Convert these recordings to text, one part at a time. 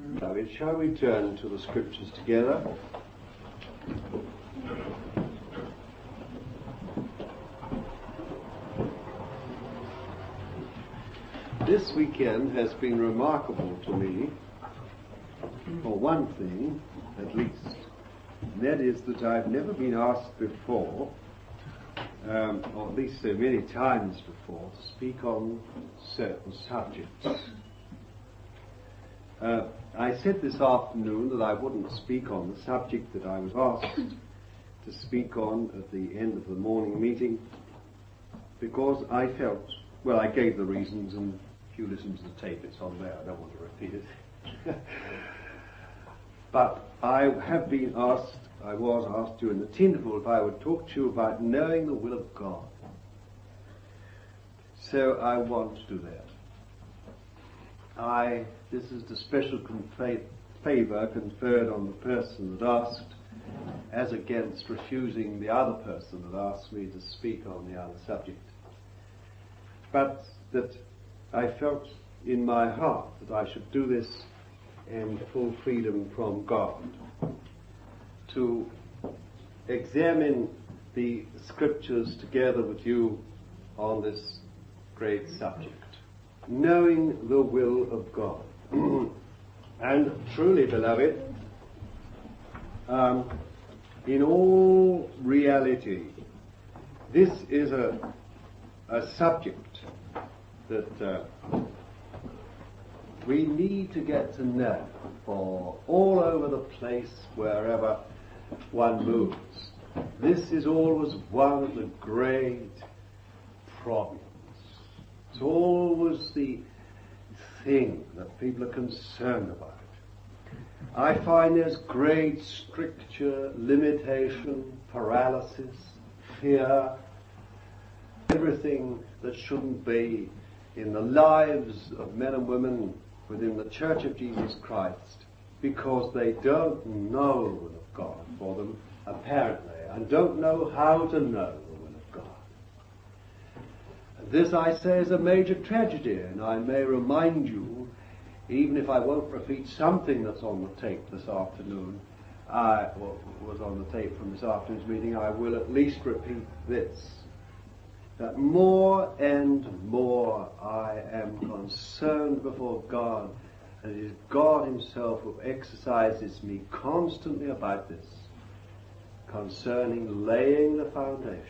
David, shall we turn to the scriptures together? This weekend has been remarkable to me, for one thing at least, and that is that I've never been asked before, or at least so many times before, to speak on certain subjects. I said this afternoon that I wouldn't speak on the subject that I was asked to speak on at the end of the morning meeting, because I felt, well, I gave the reasons, and if you listen to the tape, it's on there. I don't want to repeat it. But I was asked during the interval if I would talk to you about knowing the will of God. So I want to do that. This is the special favour conferred on the person that asked, as against refusing the other person that asked me to speak on the other subject. But that I felt in my heart that I should do this in full freedom from God, to examine the scriptures together with you on this great subject, knowing the will of God. And truly, beloved, in all reality, this is a subject that we need to get to know, for all over the place, wherever one moves. This is always one of the great problems. It's always the thing that people are concerned about. I find there's great stricture, limitation, paralysis, fear, everything that shouldn't be in the lives of men and women within the Church of Jesus Christ, because they don't know the will of God for them, apparently, and don't know how to know the will of God. This, I say, is a major tragedy, and I may remind you, even if I won't repeat something that's on the tape this afternoon, was on the tape from this afternoon's meeting, I will at least repeat this, that more and more I am concerned before God, and it is God himself who exercises me constantly about this, concerning laying the foundations.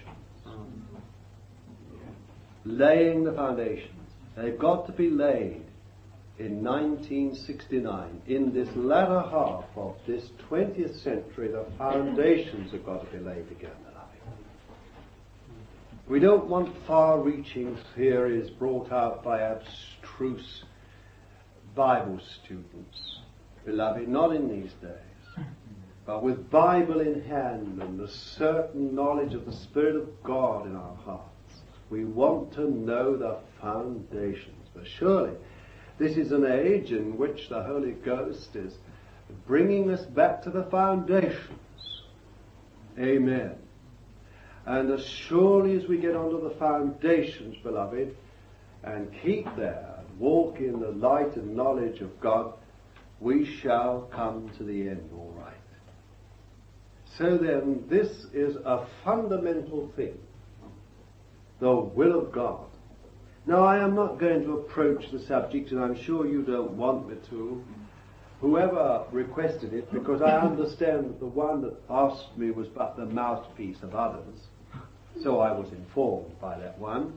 Laying the foundations. They've got to be laid in 1969. In this latter half of this 20th century, the foundations have got to be laid again. We don't want far-reaching theories brought out by abstruse Bible students, beloved, not in these days, but with Bible in hand and the certain knowledge of the Spirit of God in our hearts. We want to know the foundations. But surely this is an age in which the Holy Ghost is bringing us back to the foundations. Amen. And as surely as we get onto the foundations, beloved, and keep there, and walk in the light and knowledge of God, we shall come to the end all right. So then, this is a fundamental thing, the will of God. Now, I am not going to approach the subject, and I'm sure you don't want me to, whoever requested it, because I understand that the one that asked me was but the mouthpiece of others. So I was informed by that one.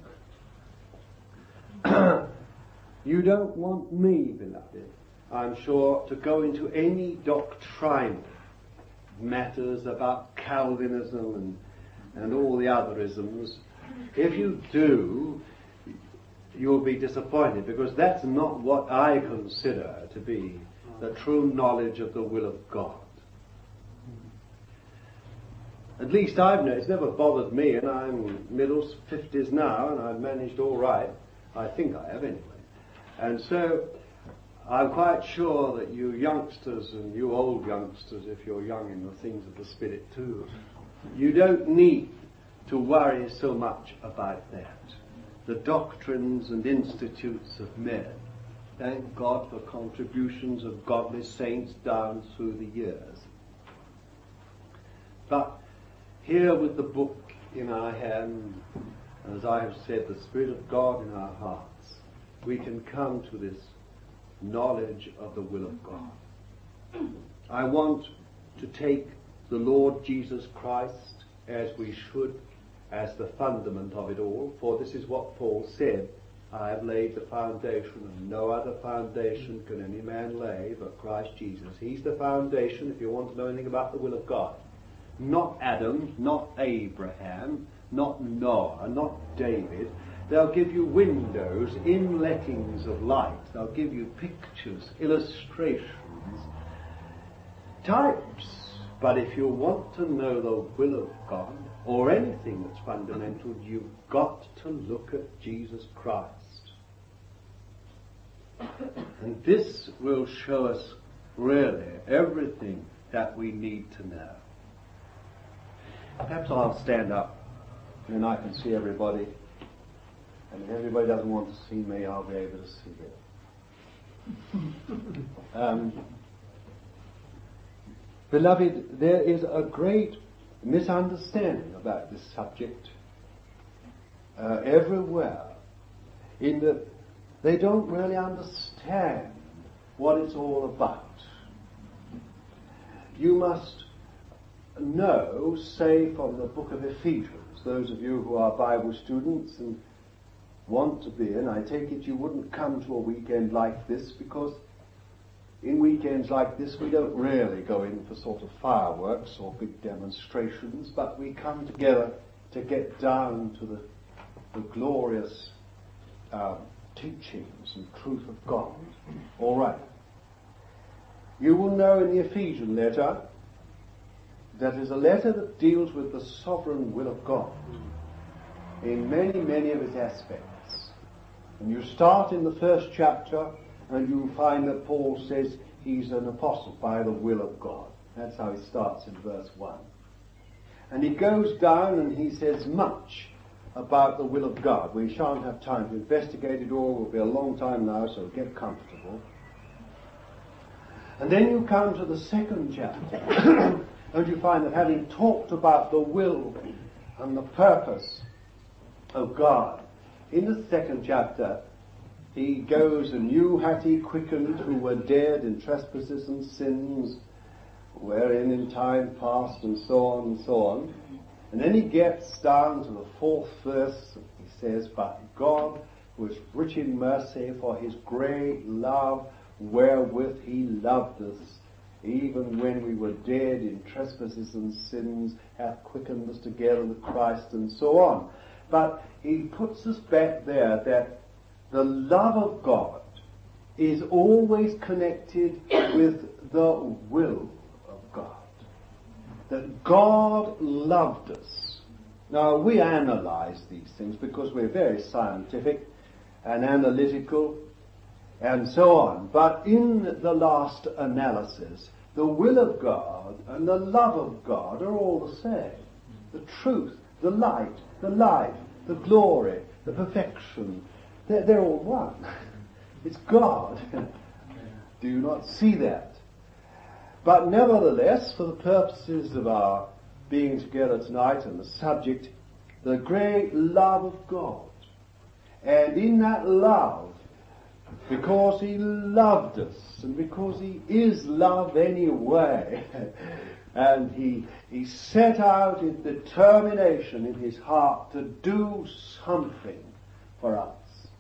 You don't want me, beloved, I'm sure, to go into any doctrinal matters about Calvinism and all the other isms. If you do, you'll be disappointed, because that's not what I consider to be the true knowledge of the will of God. At least I've known, it's never bothered me, and I'm middle 50s now, and I've managed all right. I think I have anyway. And so I'm quite sure that you youngsters and you old youngsters, if you're young in the things of the Spirit too, you don't need to worry so much about that. The doctrines and institutes of men. Thank God for contributions of godly saints down through the years. But here with the book in our hand, as I have said, the Spirit of God in our hearts, we can come to this knowledge of the will of God. I want to take the Lord Jesus Christ, as we should, as the fundament of it all, for this is what Paul said, I have laid the foundation, and no other foundation can any man lay but Christ Jesus. He's the foundation if you want to know anything about the will of God. Not Adam, not Abraham, not Noah, not David. They'll give you windows, inlettings of light. They'll give you pictures, illustrations, types. But if you want to know the will of God, or anything that's fundamental, you've got to look at Jesus Christ. And this will show us really everything that we need to know. Perhaps I'll stand up and I can see everybody. And if everybody doesn't want to see me, I'll be able to see them. Beloved, there is a great misunderstanding about this subject everywhere, in that they don't really understand what it's all about. You must know, say, from the book of Ephesians, those of you who are Bible students and want to be, and I take it you wouldn't come to a weekend like this, because in weekends like this we don't really go in for sort of fireworks or big demonstrations, but we come together to get down to the glorious teachings and truth of God. All right. You will know in the Ephesian letter that is a letter that deals with the sovereign will of God in many, many of its aspects. And you start in the first chapter and you find that Paul says he's an apostle by the will of God. That's how he starts in verse 1. And he goes down and he says much about the will of God. We shan't have time to investigate it all. It will be a long time now, so get comfortable. And then you come to the second chapter and you find that having talked about the will and the purpose of God, in the second chapter he goes, and you hath he quickened who were dead in trespasses and sins, wherein in time past, and so on and so on. And then he gets down to the fourth verse. He says, but God, who is rich in mercy, for his great love wherewith he loved us, even when we were dead in trespasses and sins, hath quickened us together with Christ, and so on. But he puts us back there that the love of God is always connected with the will of God. That God loved us. Now, we analyze these things because we're very scientific and analytical and so on. But in the last analysis, the will of God and the love of God are all the same. The truth, the light, the life, the glory, the perfection, they're all one. It's God. Do you not see that? But nevertheless, for the purposes of our being together tonight and the subject, the great love of God. And in that love, because he loved us, and because he is love anyway, and he set out in determination in his heart to do something for us.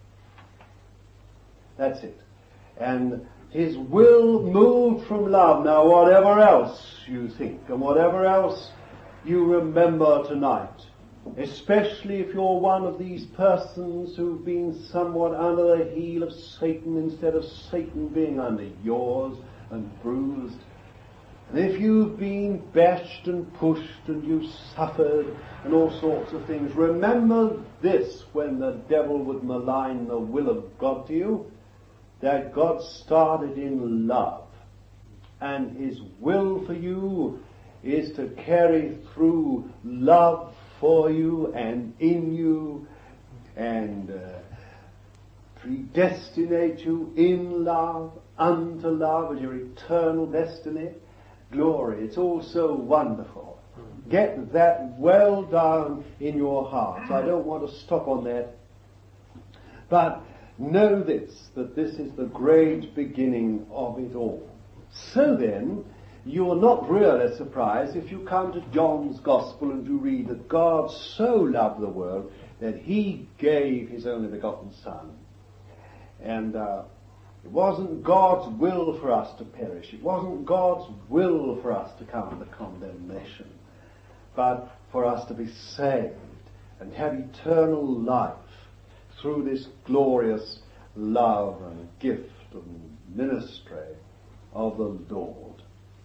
That's it. And his will moved from love. Now, whatever else you think and whatever else you remember tonight, especially if you're one of these persons who've been somewhat under the heel of Satan instead of Satan being under yours and bruised, and if you've been bashed and pushed and you've suffered and all sorts of things, remember this when the devil would malign the will of God to you, that God started in love, and his will for you is to carry through love for you and in you, and predestinate you in love, unto love, and your eternal destiny. Glory. It's all so wonderful. Get that well down in your heart. I don't want to stop on that. But know this, that this is the great beginning of it all. So then, you're not really surprised if you come to John's Gospel and you read that God so loved the world that he gave his only begotten Son. And it wasn't God's will for us to perish. It wasn't God's will for us to come under condemnation, but for us to be saved and have eternal life through this glorious love and gift and ministry of the Lord.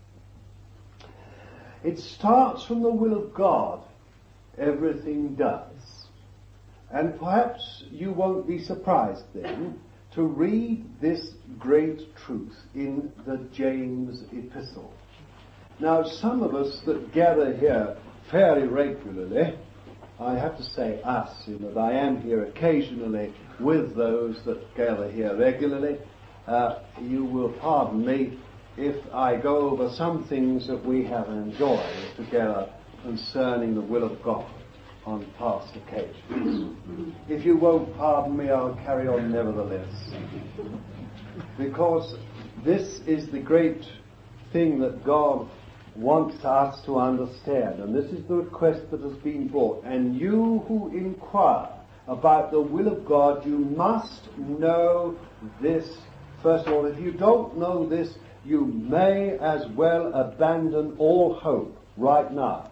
It starts from the will of God. Everything does. And perhaps you won't be surprised then to read this great truth in the James epistle. Now, some of us that gather here fairly regularly, I have to say us, in that I am here occasionally with those that gather here regularly, you will pardon me if I go over some things that we have enjoyed together concerning the will of God on past occasions. If you won't pardon me, I'll carry on nevertheless. Because this is the great thing that God wants us to understand, and this is the request that has been brought. And you who inquire about the will of God, you must know this. First of all, if you don't know this, you may as well abandon all hope right now.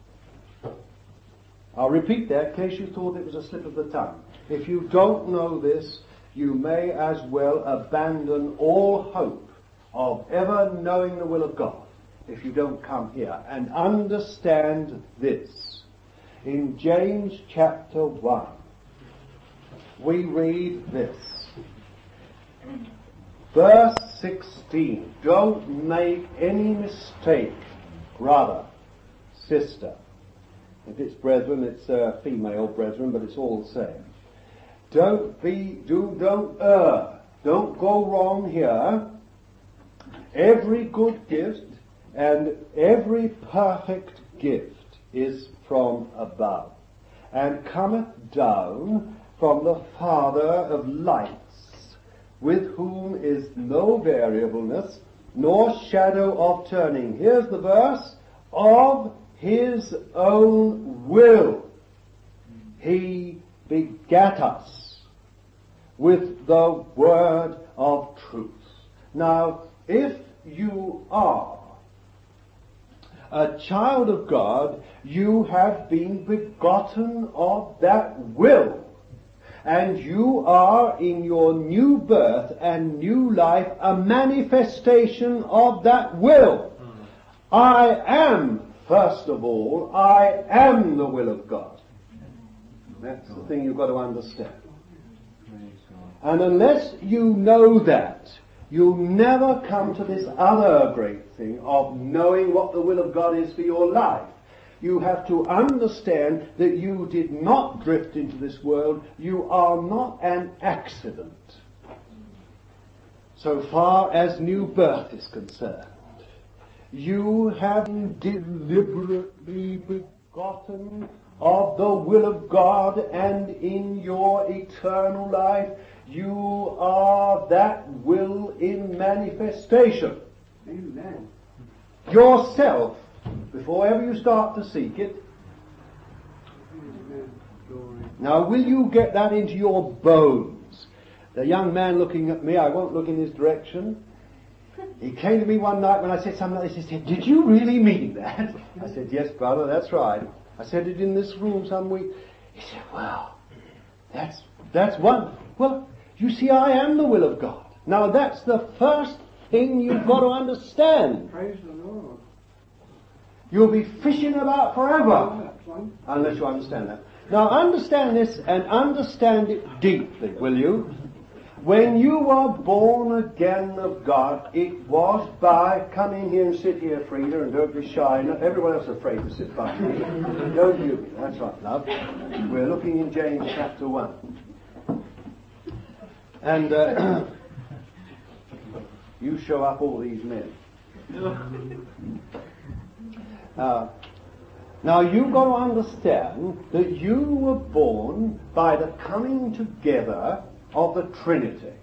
I'll repeat that in case you thought it was a slip of the tongue. If you don't know this, you may as well abandon all hope of ever knowing the will of God if you don't come here and understand this. In James chapter 1, we read this. Verse 16. Don't make any mistake, brother, sister. If it's brethren, it's female brethren, but it's all the same. Don't err. Don't go wrong here. Every good gift and every perfect gift is from above, and cometh down from the Father of lights, with whom is no variableness, nor shadow of turning. Here's the verse. Of his own will he begat us with the word of truth. Now, if you are a child of God, you have been begotten of that will. And you are, in your new birth and new life, a manifestation of that will. I am, first of all, I am the will of God. That's the thing you've got to understand. And unless you know that, you'll never come to this other great thing of knowing what the will of God is for your life. You have to understand that you did not drift into this world. You are not an accident, so far as new birth is concerned. You have been deliberately begotten of the will of God, and in your eternal life you are that will in manifestation. Amen. Yourself, before ever you start to seek it. Now, will you get that into your bones? The young man looking at me, I won't look in his direction. He came to me one night when I said something like this. He said, "Did you really mean that?" I said, "Yes, brother, that's right. I said it in this room some week." He said, "Well, that's one. Well, you see, I am the will of God." Now, that's the first thing you've got to understand. Praise the Lord. You'll be fishing about forever unless you understand that. Now, understand this and understand it deeply, will you? When you were born again of God, it was by, come in here and sit here, Frida, and don't be shy. Everyone else is afraid to sit by me. Don't you be. That's right, love. We're looking in James chapter 1. And you show up all these men. Now you've got to understand that you were born by the coming together of the Trinity.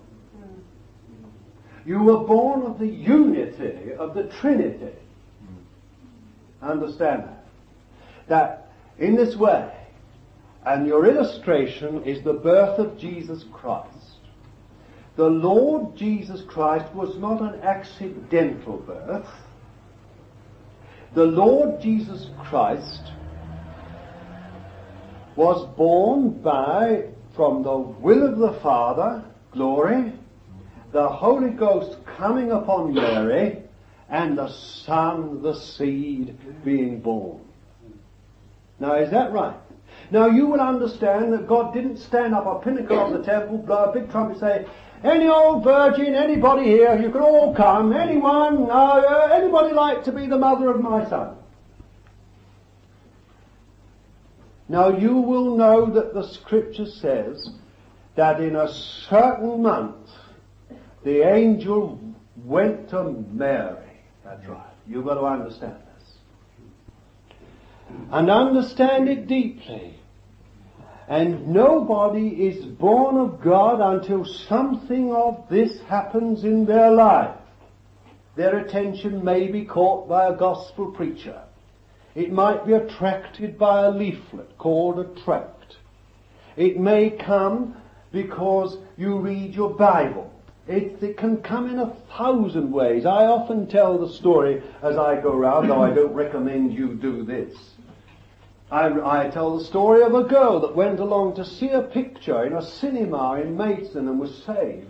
You were born of the unity of the Trinity. Understand that? That in this way, and your illustration is the birth of Jesus Christ. The Lord Jesus Christ was not an accidental birth. The Lord Jesus Christ was born from the will of the Father, glory, the Holy Ghost coming upon Mary, and the Son, the seed, being born. Now, is that right? Now, you will understand that God didn't stand up a pinnacle of the temple, blow a big trumpet, say, any old virgin, anybody here, you can all come, anyone, anybody like to be the mother of my son? Now, you will know that the Scripture says that in a certain month, the angel went to Mary. That's right. You've got to understand this. And understand it deeply. And nobody is born of God until something of this happens in their life. Their attention may be caught by a gospel preacher. It might be attracted by a leaflet called a tract. It may come because you read your Bible. It can come in 1,000 ways. I often tell the story as I go round, though I don't recommend you do this. I tell the story of a girl that went along to see a picture in a cinema in Maidstone and was saved.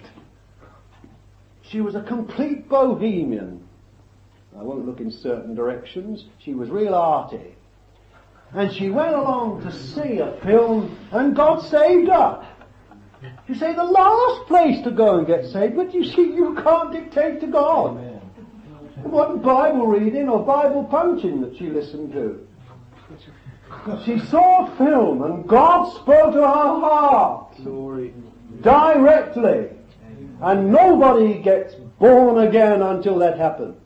She was a complete bohemian. I won't look in certain directions. She was real arty. And she went along to see a film and God saved her. You say the last place to go and get saved, but you see, you can't dictate to God. It wasn't Bible reading or Bible punching that she listened to. She saw a film and God spoke to her heart directly. And nobody gets born again until that happens.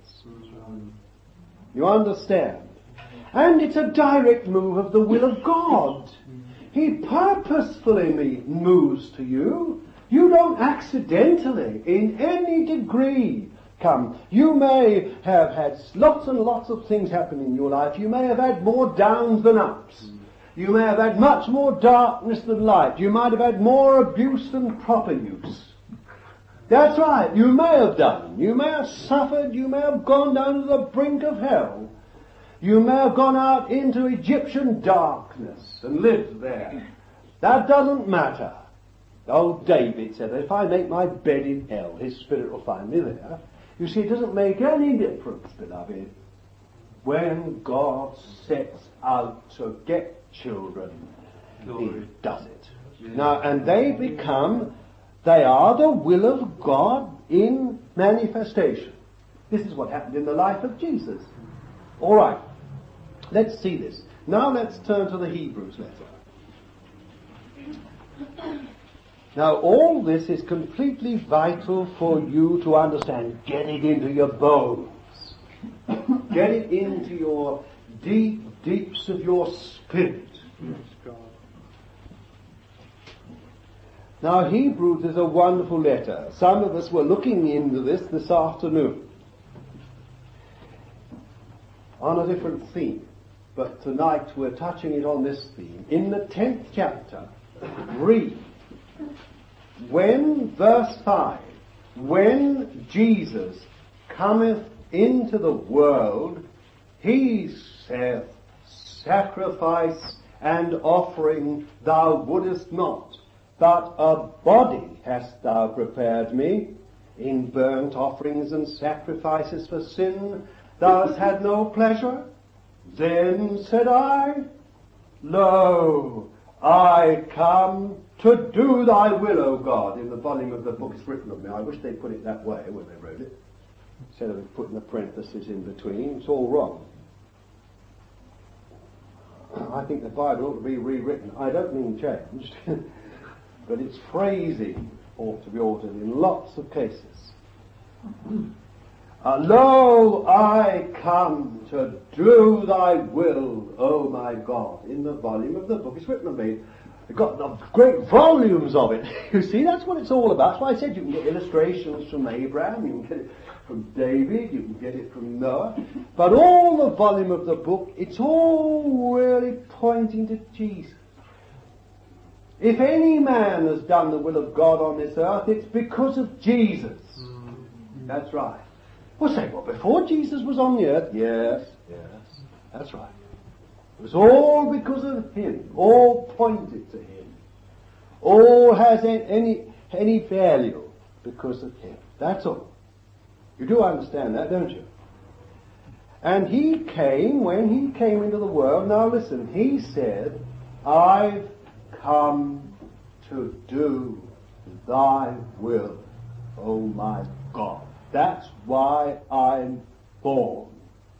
You understand? And it's a direct move of the will of God. He purposefully moves to you. You don't accidentally, in any degree, come. You may have had lots and lots of things happen in your life. You may have had more downs than ups. You may have had much more darkness than light. You might have had more abuse than proper use. That's right, you may have done. You may have suffered. You may have gone down to the brink of hell. You may have gone out into Egyptian darkness and lived there. That doesn't matter. Old David said, if I make my bed in hell, his spirit will find me there. You see, it doesn't make any difference, beloved, when God sets out to get children. He does it. Now, and they are the will of God in manifestation. This is what happened in the life of Jesus. All right. Let's see this. Now let's turn to the Hebrews letter. Now all this is completely vital for you to understand. Get it into your bones. Get it into your deeps of your spirit. Now Hebrews is a wonderful letter. Some of us were looking into this afternoon on a different theme. But tonight we're touching it on this theme. In the 10th chapter, read, verse 5, when Jesus cometh into the world, he saith, sacrifice and offering thou wouldest not, but a body hast thou prepared me. In burnt offerings and sacrifices for sin thou hast had no pleasure. Then said I, Lo, I come to do thy will, O God. In the volume of the book it's written of me. I wish they'd put it that way when they wrote it, instead of putting a parenthesis in between. It's all wrong. I think the Bible ought to be rewritten. I don't mean changed, but its phrasing ought to be ordered in lots of cases. Lo, I come to do thy will, O my God. In the volume of the book it's written of me. They've got the great volumes of it. You see, that's what it's all about. That's why I said you can get illustrations from Abraham, you can get it from David, you can get it from Noah. But all the volume of the book, it's all really pointing to Jesus. If any man has done the will of God on this earth, it's because of Jesus. That's right. We'll say, well, before Jesus was on the earth, yes, that's right. It was all because of him. All pointed to him. All has any value because of him. That's all. You do understand that, don't you? And he came, when he came into the world, now listen, he said, I've come to do thy will, O my God. That's why I'm born.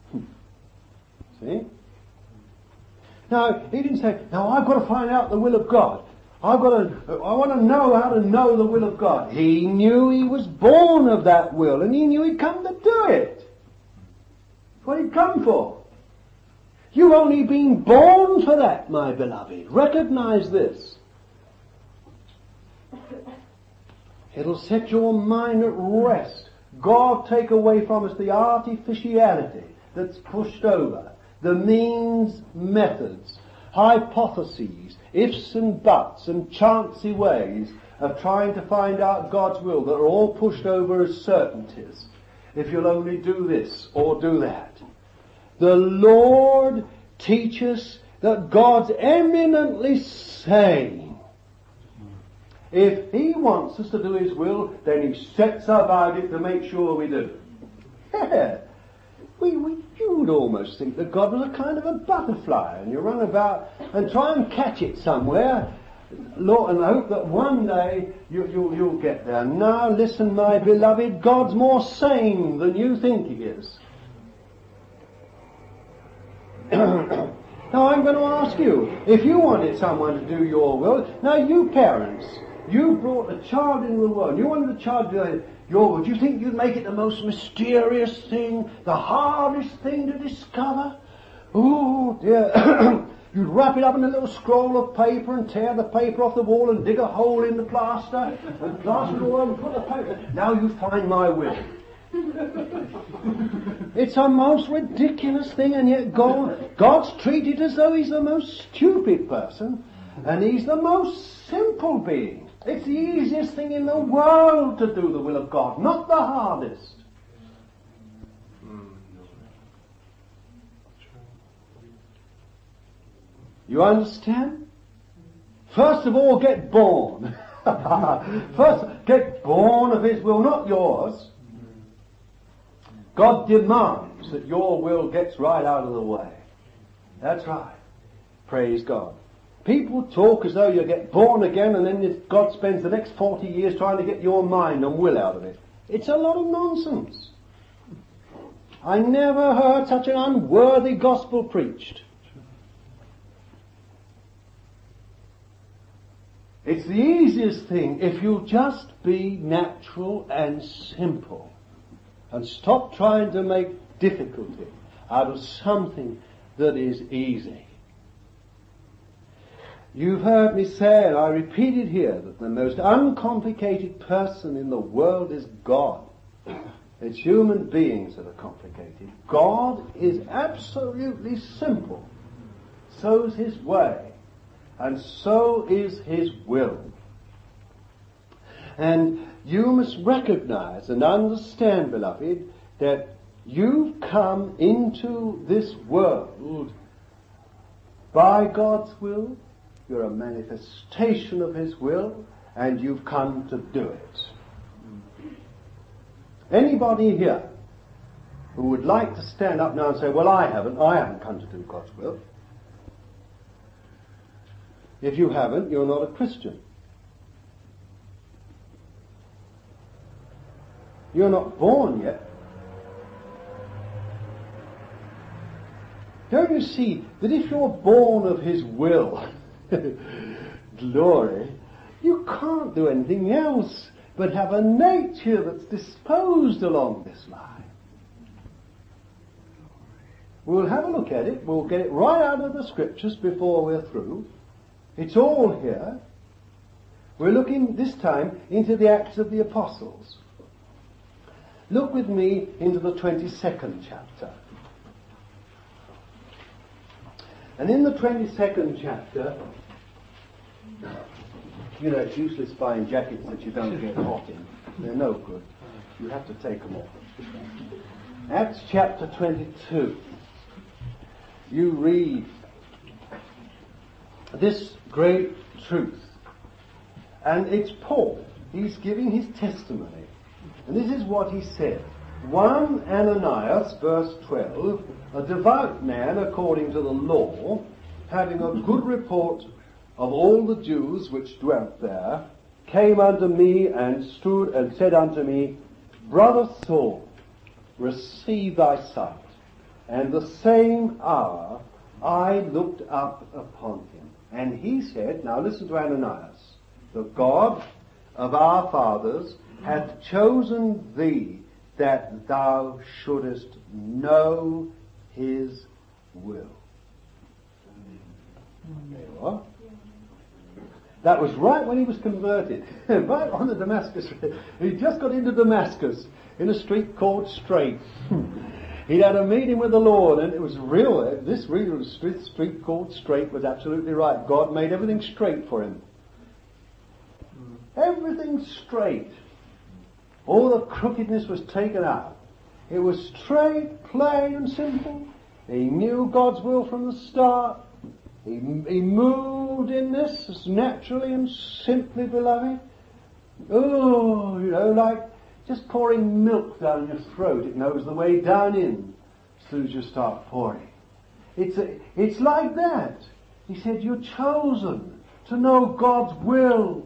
See? Now, he didn't say, now I've got to find out the will of God. I want to know how to know the will of God. He knew he was born of that will, and he knew he'd come to do it. That's what he'd come for. You've only been born for that, my beloved. Recognize this. It'll set your mind at rest. God take away from us the artificiality that's pushed over, the means, methods, hypotheses, ifs and buts and chancy ways of trying to find out God's will that are all pushed over as certainties. If you'll only do this or do that. The Lord teaches that God's eminently sane. If he wants us to do his will, then he sets about it to make sure we do. Yeah. You would almost think that God was a kind of a butterfly, and you run about and try and catch it somewhere, Lord, and hope that one day you'll get there. Now listen, my beloved, God's more sane than you think he is. Now I'm going to ask you, if you wanted someone to do your will, now you parents, you brought a child into the world, you wanted the child to do your will, do you think you'd make it the most mysterious thing, the hardest thing to discover? Oh dear. You'd wrap it up in a little scroll of paper and tear the paper off the wall and dig a hole in the plaster and plaster it all and put the paper. Now you find my will. It's a most ridiculous thing, and yet God's treated as though he's the most stupid person and he's the most simple being. It's the easiest thing in the world to do the will of God, not the hardest. You understand? First of all, get born. First, get born of his will, not yours. God demands that your will gets right out of the way. That's right. Praise God. People talk as though you get born again and then God spends the next 40 years trying to get your mind and will out of it. It's a lot of nonsense. I never heard such an unworthy gospel preached. It's the easiest thing if you'll just be natural and simple and stop trying to make difficulty out of something that is easy. You've heard me say, and I repeat it here, that the most uncomplicated person in the world is God. It's human beings that are complicated. God is absolutely simple. So's his way. And so is his will. And you must recognize and understand, beloved, that you've come into this world by God's will. You're a manifestation of his will, and you've come to do it. Anybody here who would like to stand up now and say, well, I haven't come to do God's will. If you haven't, you're not a Christian. You're not born yet. Don't you see that if you're born of his will, glory, You can't do anything else but have a nature that's disposed along this line. We'll have a look at it. We'll get it right out of the Scriptures before we're through. It's all here. We're looking this time into the Acts of the Apostles. Look with me into the 22nd chapter. And in the 22nd chapter, you know, it's useless buying jackets that you don't get hot in. They're no good. You have to take them off. Acts chapter 22. You read this great truth. And it's Paul. He's giving his testimony. And this is what he said. One Ananias, verse 12, a devout man according to the law, having a good report of all the Jews which dwelt there, came unto me and stood and said unto me, Brother Saul, receive thy sight. And the same hour I looked up upon him. And he said, now listen to Ananias, the God of our fathers hath chosen thee that thou shouldest know his will. There you are. That was right when he was converted. Right on the Damascus. He just got into Damascus in a street called Straight. He'd had a meeting with the Lord, and it was real. This street called Straight was absolutely right. God made everything straight for him. Everything straight. All the crookedness was taken out. It was straight, plain and simple. He knew God's will from the start. He moved in this as naturally and simply, beloved. Oh, you know, like just pouring milk down your throat. It knows the way down in as soon as you start pouring. It's like that. He said, you're chosen to know God's will.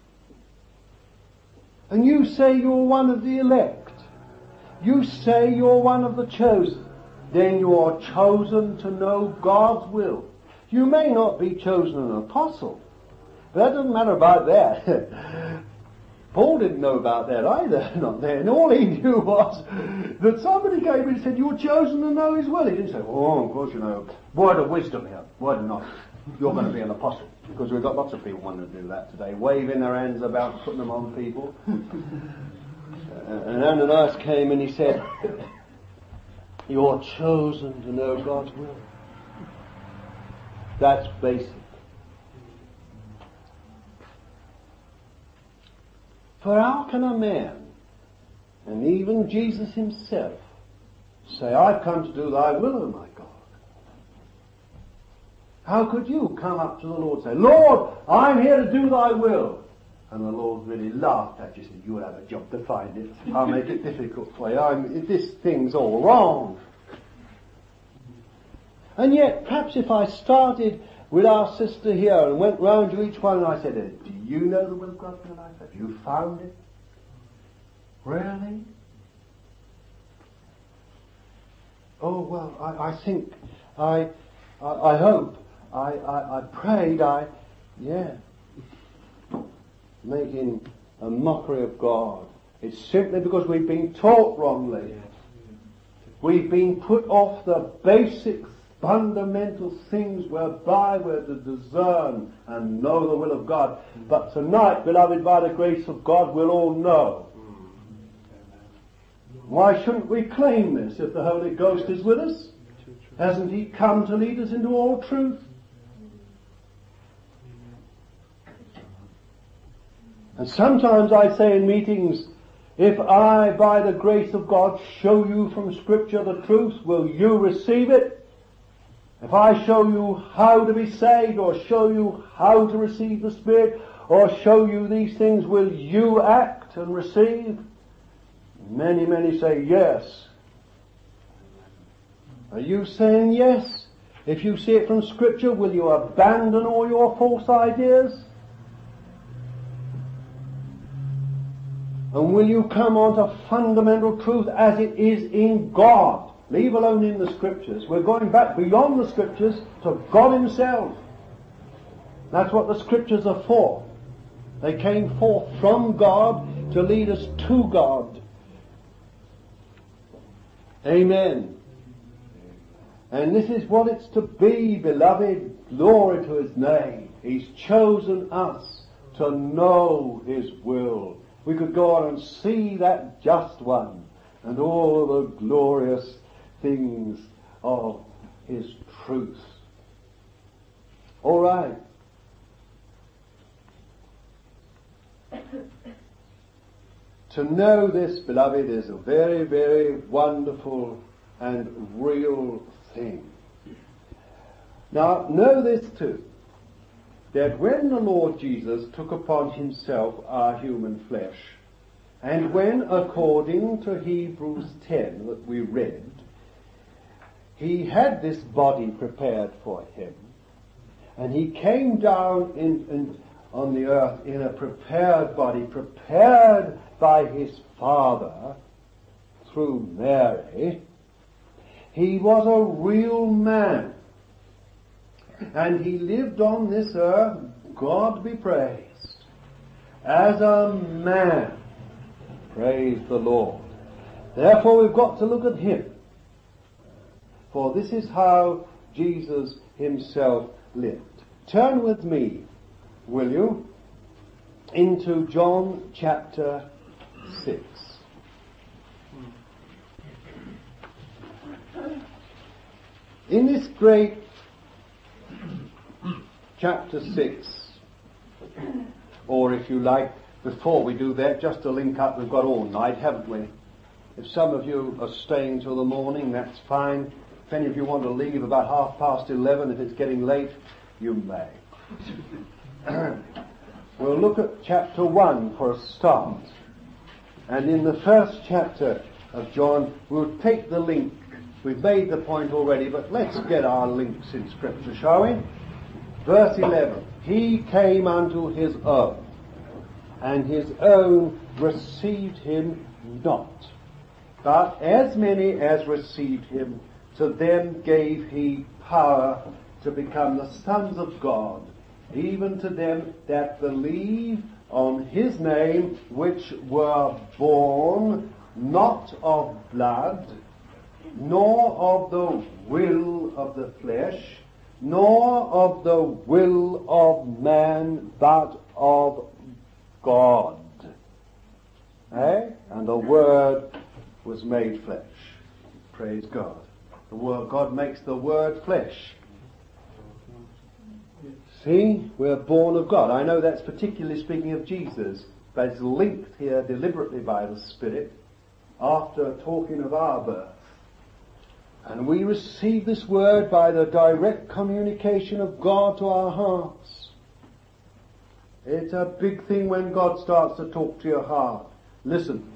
And you say you're one of the elect. You say you're one of the chosen. Then you are chosen to know God's will. You may not be chosen an apostle. But that doesn't matter about that. Paul didn't know about that either, not then. All he knew was that somebody came and said, you're chosen to know his will. He didn't say, oh, of course, you know, word of wisdom here, word of knowledge. You're going to be an apostle. Because we've got lots of people wanting to do that today, waving their hands about, putting them on people. And Ananias came and he said, you're chosen to know God's will. That's basic. For how can a man, and even Jesus himself, say, I've come to do thy will, O my God? How could you come up to the Lord and say, Lord, I'm here to do thy will? And the Lord really laughed at you and said, you'll have a job to find it. I'll make it difficult for you. This thing's all wrong. And yet, perhaps if I started with our sister here and went round to each one and I said, do you know the will of God for your life? Have you found it? Really? Oh, well, I think, I hope, I prayed, making a mockery of God. It's simply because we've been taught wrongly. We've been put off the basic fundamental things whereby we're to discern and know the will of God. But tonight, beloved, by the grace of God, we'll all know. Why shouldn't we claim this if the Holy Ghost is with us? Hasn't he come to lead us into all truth? And sometimes I say in meetings, if I, by the grace of God, show you from Scripture the truth, will you receive it? If I show you how to be saved, or show you how to receive the Spirit, or show you these things, will you act and receive? Many, many say yes. Are you saying yes? If you see it from Scripture, will you abandon all your false ideas? And will you come on to fundamental truth as it is in God? Leave alone in the Scriptures. We're going back beyond the Scriptures to God himself. That's what the Scriptures are for. They came forth from God to lead us to God. Amen. And this is what it's to be, beloved. Glory to His name. He's chosen us to know His will. We could go on and see that just one and all the glorious things of His truth. All right. To know this, beloved, is a very, very wonderful and real thing. Now, know this too, that when the Lord Jesus took upon Himself our human flesh, and when, according to Hebrews 10 that we read, He had this body prepared for Him, and He came down on the earth in a prepared body, prepared by His Father through Mary. He was a real man, and He lived on this earth, God be praised, as a man. Praise the Lord. Therefore we've got to look at Him, for this is how Jesus Himself lived. Turn with me, will you, into John chapter 6. In this great chapter 6, or if you like, before we do that, just to link up, we've got all night, haven't we? If some of you are staying till the morning, that's fine. If any of you want to leave about 11:30, if it's getting late, you may. We'll look at chapter 1 for a start. And in the first chapter of John, we'll take the link. We've made the point already, but let's get our links in Scripture, shall we? Verse 11. He came unto His own, and His own received Him not. But as many as received Him, to them gave He power to become the sons of God, even to them that believe on His name, which were born not of blood, nor of the will of the flesh, nor of the will of man, but of God. And the Word was made flesh. Praise God. The Word, God makes the Word flesh. See, we're born of God. I know that's particularly speaking of Jesus, but it's linked here deliberately by the Spirit after talking of our birth. And we receive this Word by the direct communication of God to our hearts. It's a big thing when God starts to talk to your heart. Listen.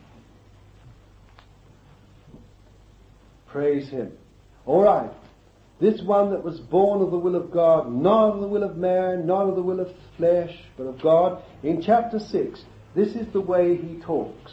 Praise Him. All right. This one that was born of the will of God, not of the will of man, not of the will of flesh, but of God. In chapter 6, this is the way He talks.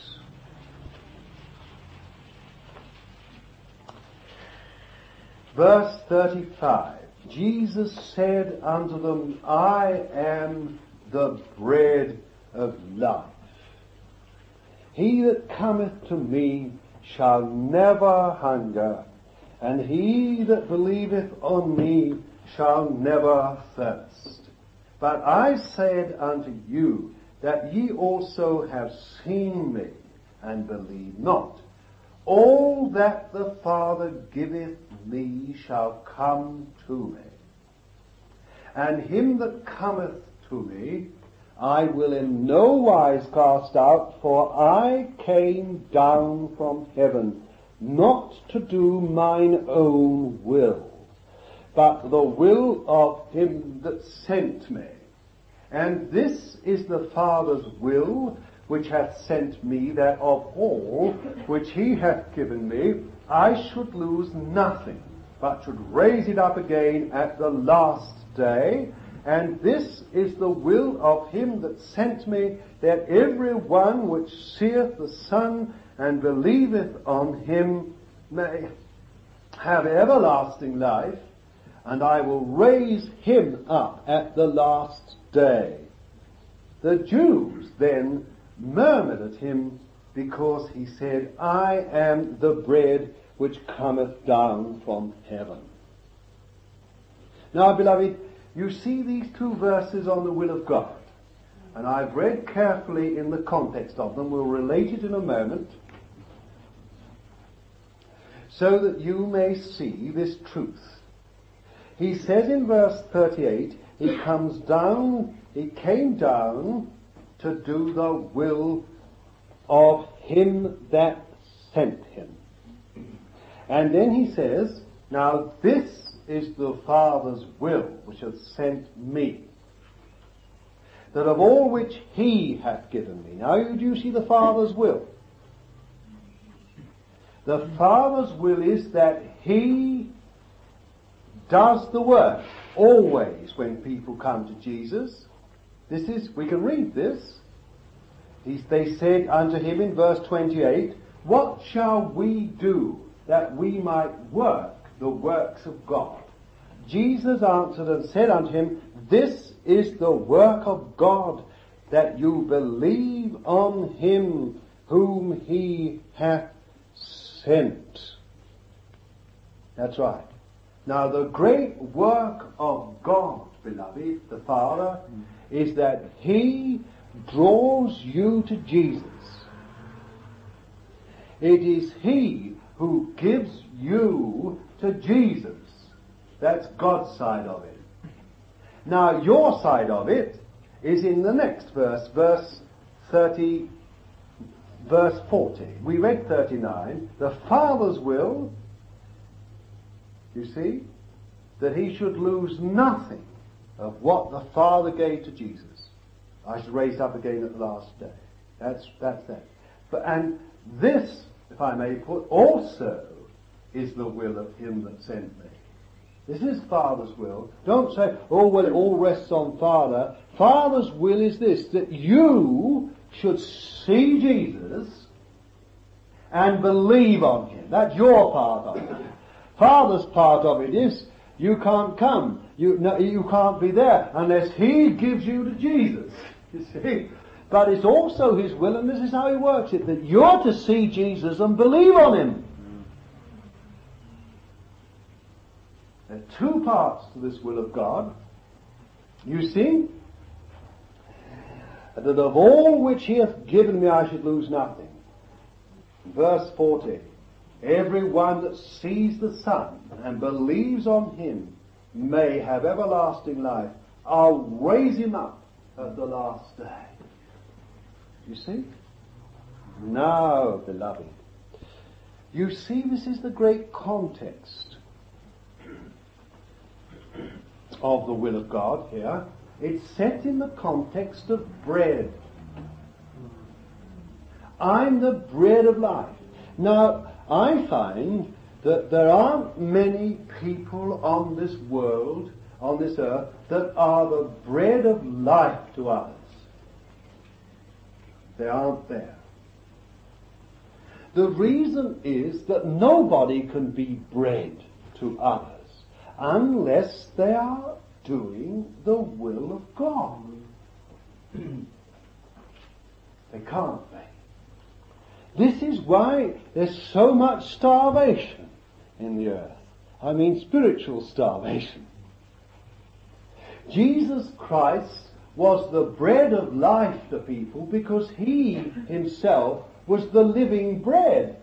Verse 35. Jesus said unto them, I am the bread of life. He that cometh to me shall never hunger, and he that believeth on me shall never thirst. But I said unto you that ye also have seen me, and believe not. All that the Father giveth me shall come to me. And him that cometh to me I will in no wise cast out, for I came down from heaven, not to do mine own will, but the will of him that sent me. And this is the Father's will, which hath sent me, that of all which he hath given me, I should lose nothing, but should raise it up again at the last day. And this is the will of him that sent me, that every one which seeth the Son and believeth on him may have everlasting life, and I will raise him up at the last day. The Jews then murmured at him because he said, I am the bread which cometh down from heaven. Now, beloved, you see these two verses on the will of God. And I've read carefully in the context of them. We'll relate it in a moment, so that you may see this truth. He says in verse 38, he came down to do the will of him that sent him. And then he says, now this is the Father's will which hath sent me, that of all which he hath given me. Now do you see the Father's will? The Father's will is that he does the work always when people come to Jesus. We can read this. They said unto him in verse 28, what shall we do that we might work the works of God? Jesus answered and said unto him, this is the work of God, that you believe on him whom he hath sent. That's right. Now the great work of God, beloved, the Father, is that he draws you to Jesus. It is he who gives you to Jesus. That's God's side of it. Now your side of it is in the next verse, verse 40. We read 39. The Father's will, you see, that he should lose nothing of what the Father gave to Jesus. I should raise up again at the last day. That's that. And this, if I may put, also is the will of him that sent me. This is Father's will. Don't say, oh, well, it all rests on Father. Father's will is this, that you should see Jesus and believe on him. That's your part of it. Father's part of it is, you can't come. You can't be there unless he gives you to Jesus. You see? But it's also his will, and this is how he works it, that you're to see Jesus and believe on him. There are two parts to this will of God. You see, that of all which he hath given me I should lose nothing. Verse 40. Everyone that sees the Son and believes on him may have everlasting life. I'll raise him up at the last day. You see? Now, beloved, you see this is the great context of the will of God here. It's set in the context of bread. I'm the bread of life. Now, I find that there aren't many people on this world, on this earth, that are the bread of life to others. They aren't there. The reason is that nobody can be bread to others unless they are doing the will of God. They can't be. This is why there's so much starvation in the earth. I mean spiritual starvation. Jesus Christ was the bread of life to people because he himself was the living bread.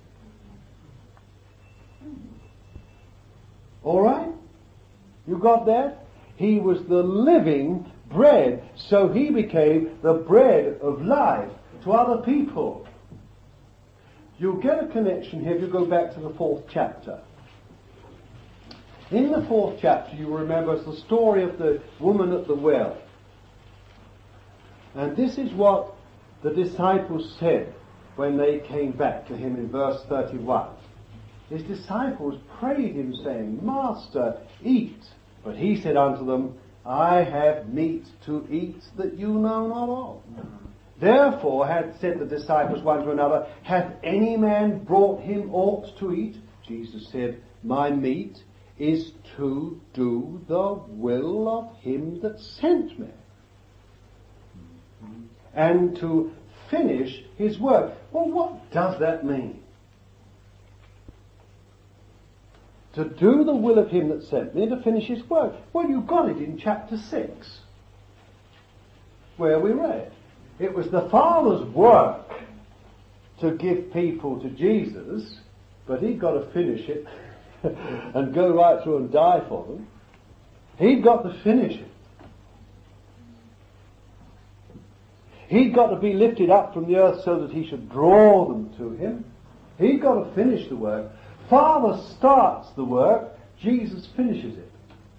All right? You got that? He was the living bread, so he became the bread of life to other people. You'll get a connection here if you go back to the 4th chapter. In the 4th chapter, you remember, it's the story of the woman at the well. And this is what the disciples said when they came back to him in verse 31. His disciples prayed him, saying, Master, eat. But he said unto them, I have meat to eat that you know not of. Therefore had said the disciples one to another, hath any man brought him aught to eat? Jesus said, my meat is to do the will of him that sent me. and to finish his work. Well, what does that mean? To do the will of him that sent me and to finish his work. Well, you got it in chapter 6, where we read. It was the Father's work to give people to Jesus, but he'd got to finish it and go right through and die for them. He'd got to finish it. He'd got to be lifted up from the earth so that he should draw them to him. He'd got to finish the work. Father starts the work, Jesus finishes it.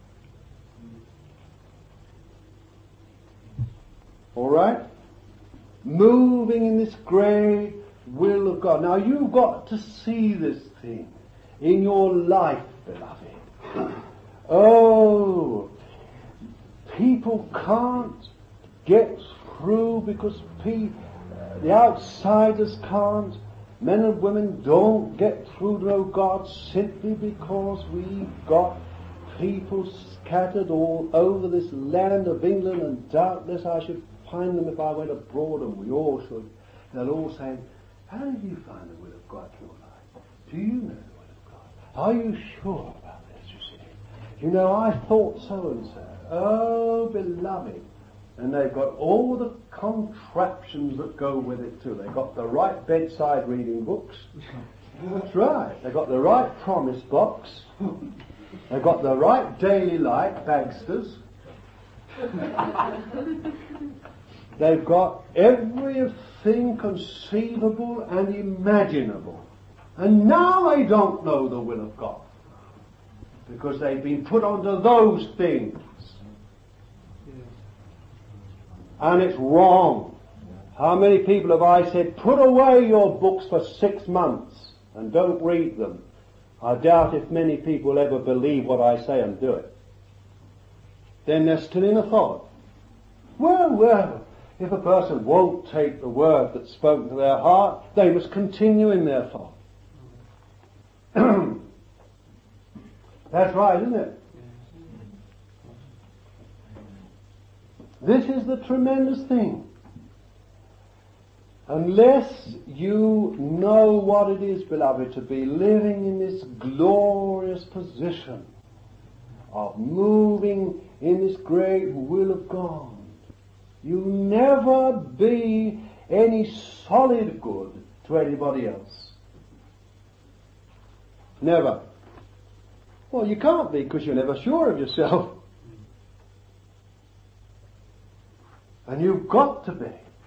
All right? Moving in this great will of God. Now you've got to see this thing in your life, beloved. Oh, people can't get through because the outsiders can't. Men and women don't get through to know God simply because we've got people scattered all over this land of England, and doubtless I should find them if I went abroad, and we all should. They'll all say, how did you find the will of God in your life? Do you know the will of God? Are you sure about this, you see? You know, I thought so and so. Oh, beloved. And they've got all the contraptions that go with it too. They've got the right bedside reading books. That's right. They've got the right promise box. They've got the right daily light, Bagsters. They've got everything conceivable and imaginable. And now they don't know the will of God, because they've been put onto those things. And it's wrong. How many people have I said, put away your books for 6 months and don't read them? I doubt if many people ever believe what I say and do it. Then they're still in a thought. Well, if a person won't take the word that's spoken to their heart, they must continue in their thought. That's right, isn't it? This is the tremendous thing. Unless you know what it is, beloved, to be living in this glorious position of moving in this great will of God, you'll never be any solid good to anybody else. Never. Well, you can't be, because you're never sure of yourself. And you've got to be.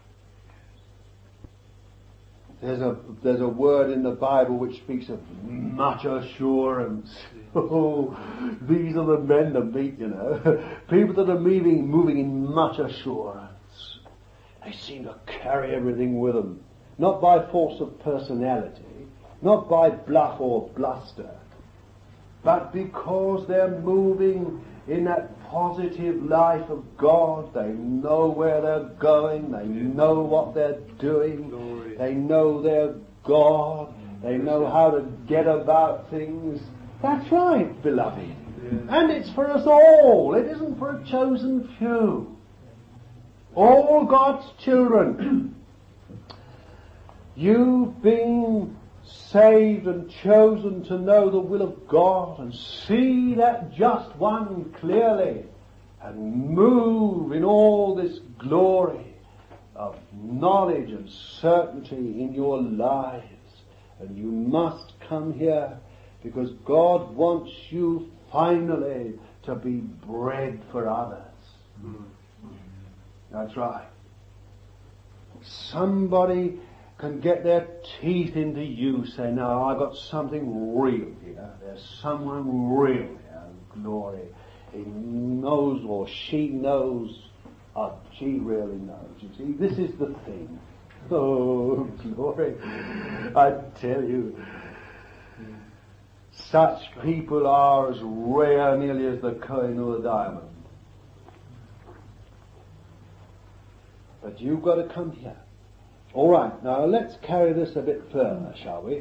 There's a word in the Bible which speaks of much assurance. Oh, these are the men to meet, you know. People that are moving in much assurance. They seem to carry everything with them. Not by force of personality, not by bluff or bluster, but because they're moving in that positive life of God. They know where they're going. They know what they're doing. Glory. They know their God. They know how to get about things. That's right, beloved. Yes. And it's for us all. It isn't for a chosen few. All God's children. You've been saved and chosen to know the will of God and see that just one clearly and move in all this glory of knowledge and certainty in your lives. And you must come here because God wants you finally to be bread for others. That's right. Somebody can get their teeth into you, say, no, I got something real here. There's someone real here. Glory. He knows, or she knows. Oh, she really knows. You see, this is the thing. Oh, glory. I tell you, such people are as rare nearly as the coin or the diamond. But you've got to come here. All right, now let's carry this a bit further, shall we?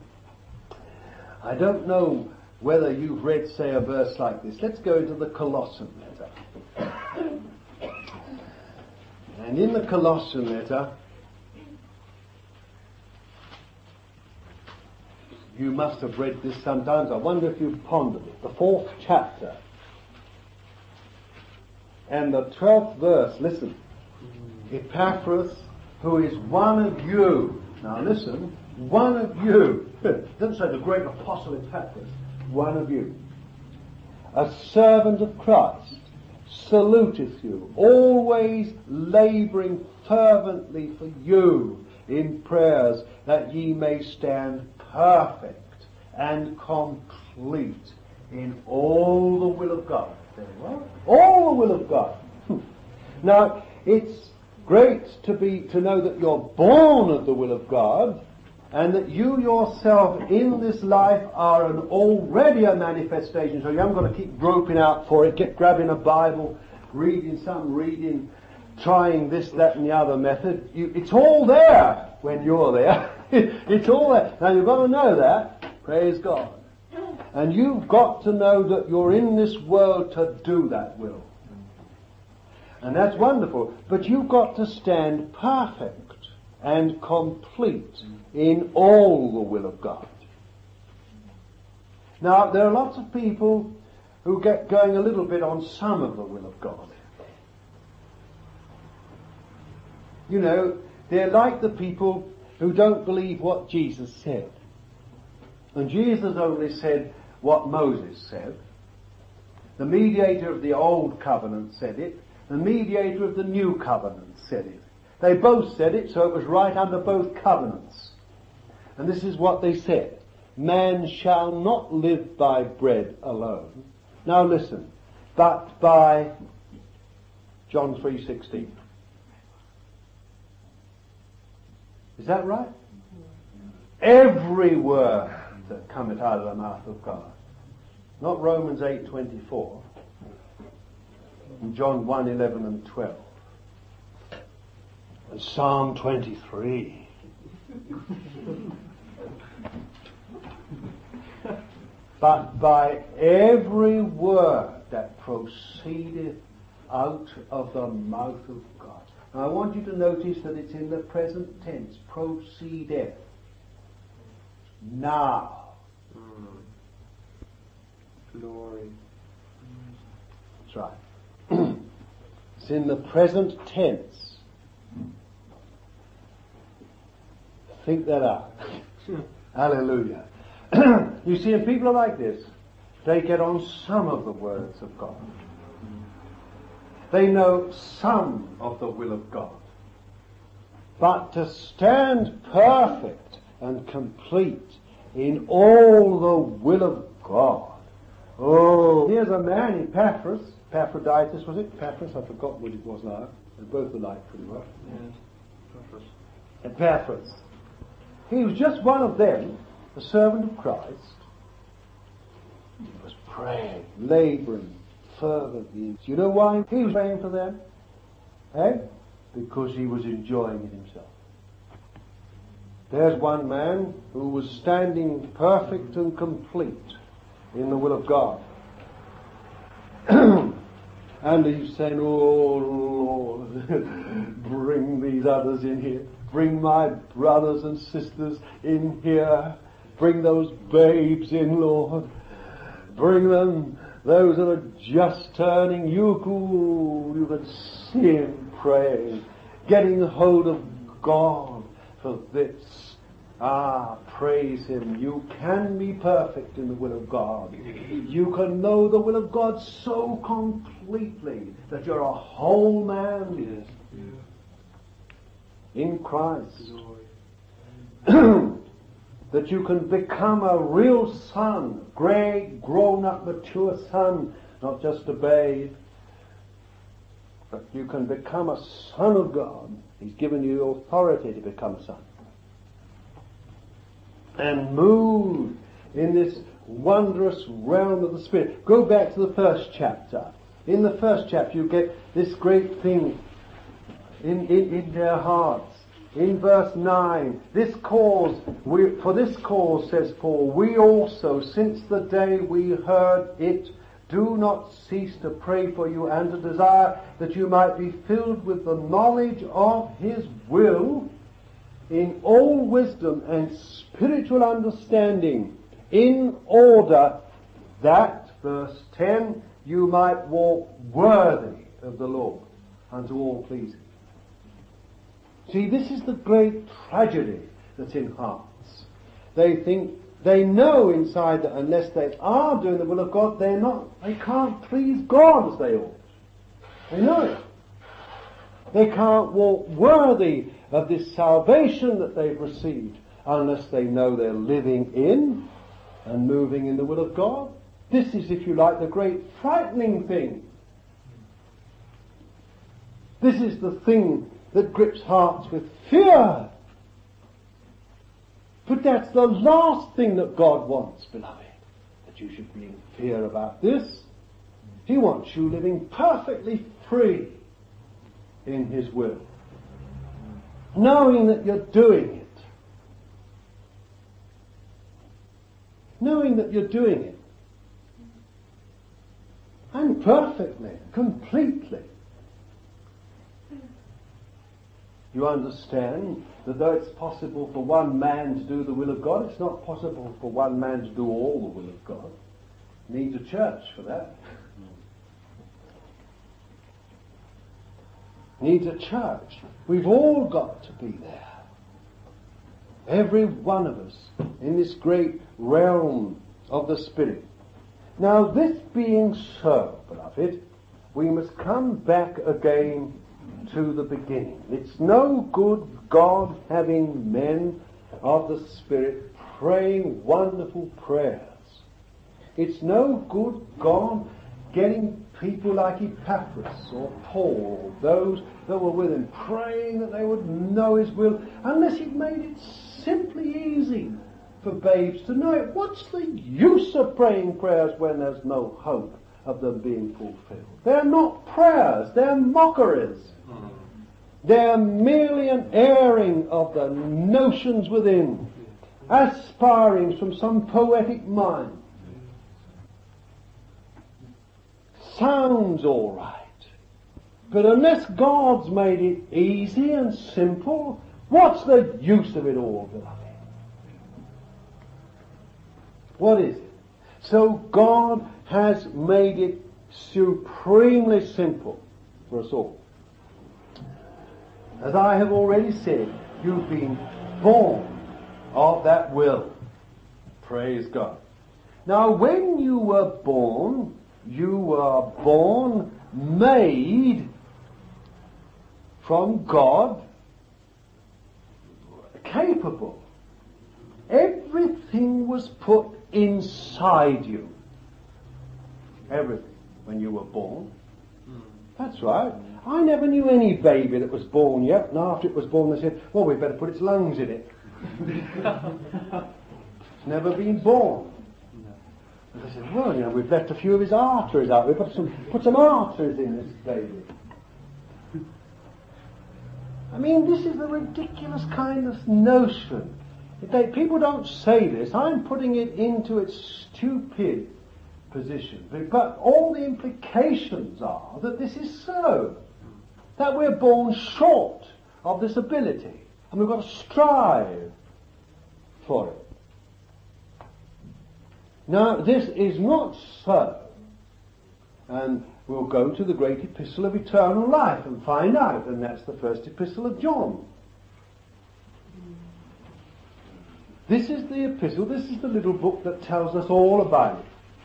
I don't know whether you've read, say, a verse like this. Let's go into the Colossian letter. And in the Colossian letter, you must have read this sometimes. I wonder if you've pondered it. The 4th chapter. And the 12th verse, listen. Epaphras, who is one of you. Now listen, one of you. It doesn't say the great apostle Epaphras. One of you. A servant of Christ, saluteth you, always labouring fervently for you in prayers, that ye may stand perfect and complete in all the will of God. All the will of God. Now, it's great to know that you're born of the will of God, and that you yourself in this life are already a manifestation. So you haven't got to keep groping out for it, grabbing a Bible, reading, trying this, that and the other method. It's all there when you're there. It's all there. Now you've got to know that. Praise God. And you've got to know that you're in this world to do that will. And that's wonderful. But you've got to stand perfect and complete in all the will of God. Now, there are lots of people who get going a little bit on some of the will of God. You know, they're like the people who don't believe what Jesus said. And Jesus only said what Moses said. The mediator of the old covenant said it. The mediator of the new covenant said it. They both said it, so it was right under both covenants. And this is what they said. Man shall not live by bread alone. Now listen. But by John 3:16. Is that right? Every word that cometh out of the mouth of God. Not Romans 8:24. And John 1:11 and 12. And Psalm 23. But by every word that proceedeth out of the mouth of God. Now I want you to notice that it's in the present tense. Proceedeth. Now. Glory. That's right. It's in the present tense. Think that out. Hallelujah. You see, and people are like this. They get on some of the words of God. They know some of the will of God. But to stand perfect and complete in all the will of God. Oh, here's a man, Epaphroditus, was it? Epaphras, I forgot what it was now. They both alike pretty well. Yes. Epaphras. He was just one of them, a servant of Christ. He was praying, labouring fervently. You know why he was praying for them? Because he was enjoying it himself. There's one man who was standing perfect and complete in the will of God. And he's saying, oh Lord, bring these others in here. Bring my brothers and sisters in here. Bring those babes in, Lord. Bring them, those that are just turning. You could see him praying, getting hold of God for this. Praise him. You can be perfect in the will of God. You can know the will of God so completely that you're a whole man in Christ. That you can become a real son, great, grown-up, mature son, not just a babe. But you can become a son of God. He's given you authority to become a son. And move in this wondrous realm of the Spirit. Go back to the first chapter. In the first chapter you get this great thing in their hearts. In verse 9, for this cause, says Paul, we also, since the day we heard it, do not cease to pray for you and to desire that you might be filled with the knowledge of his will in all wisdom and spiritual understanding, in order that, verse 10, you might walk worthy of the Lord unto all pleasing. See, this is the great tragedy that's in hearts. They know inside that unless they are doing the will of God, they can't please God as they ought. They know it. They can't walk worthy of this salvation that they've received unless they know they're living in and moving in the will of God. This is, if you like, the great frightening thing. This is the thing that grips hearts with fear. But that's the last thing that God wants, beloved, that you should be in fear about this. He wants you living perfectly free in his will, knowing that you're doing it. Knowing that you're doing it. And perfectly, completely. You understand that though it's possible for one man to do the will of God, it's not possible for one man to do all the will of God. Needs a church for that. Needs a church. We've all got to be there. Every one of us in this great realm of the Spirit. Now, this being so, beloved, we must come back again to the beginning. It's no good God having men of the Spirit praying wonderful prayers. It's no good God getting people like Epaphras or Paul or those that were with him praying that they would know his will unless he'd made it simply easy for babes to know it. What's the use of praying prayers when there's no hope of them being fulfilled? They're not prayers, they're mockeries. They're merely an airing of the notions within, aspirings from some poetic mind. Sounds all right, but unless God's made it easy and simple, what's the use of it all, beloved? What is it? So God has made it supremely simple for us all. As I have already said, you've been born of that will. Praise God. Now, when you were born made from God, capable. Everything was put inside you. Everything, when you were born. That's right. I never knew any baby that was born yet, and after it was born they said, well, we'd better put its lungs in it. It's never been born. And they said, well, we've left a few of his arteries out. We've put some arteries in this baby. I mean, this is a ridiculous kind of notion. People don't say this. I'm putting it into its stupid position. But all the implications are that this is so. That we're born short of this ability. And we've got to strive for it. Now, this is not so. And we'll go to the great epistle of eternal life and find out. And that's the first epistle of John. This is the epistle, this is the little book that tells us all about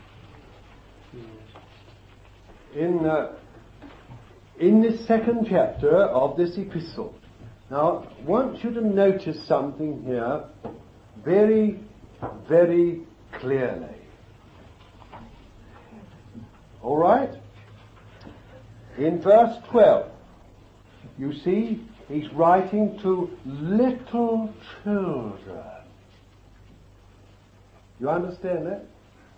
it. In this second chapter of this epistle. Now, I want you to notice something here very, very clearly. All right? In verse 12, you see, he's writing to little children. You understand that?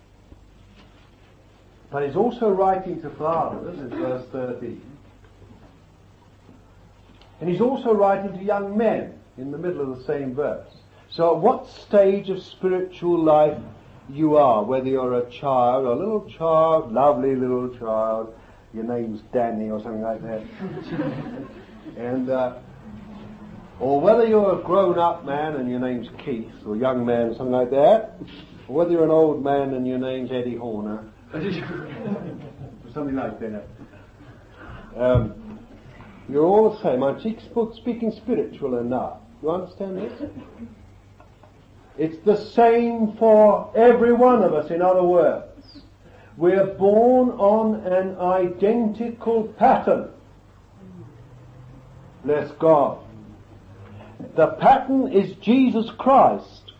But he's also writing to fathers in verse 13. And he's also writing to young men in the middle of the same verse. So at what stage of spiritual life you are, whether you're a child, a little child, lovely little child, your name's Danny or something like that, and or whether you're a grown-up man and your name's Keith, or a young man, something like that, or whether you're an old man and your name's Eddie Horner, or something like that. You're all the same. I'm speaking spiritual enough. You understand this? It's the same for every one of us, in other words. We're born on an identical pattern. Bless God. The pattern is Jesus Christ.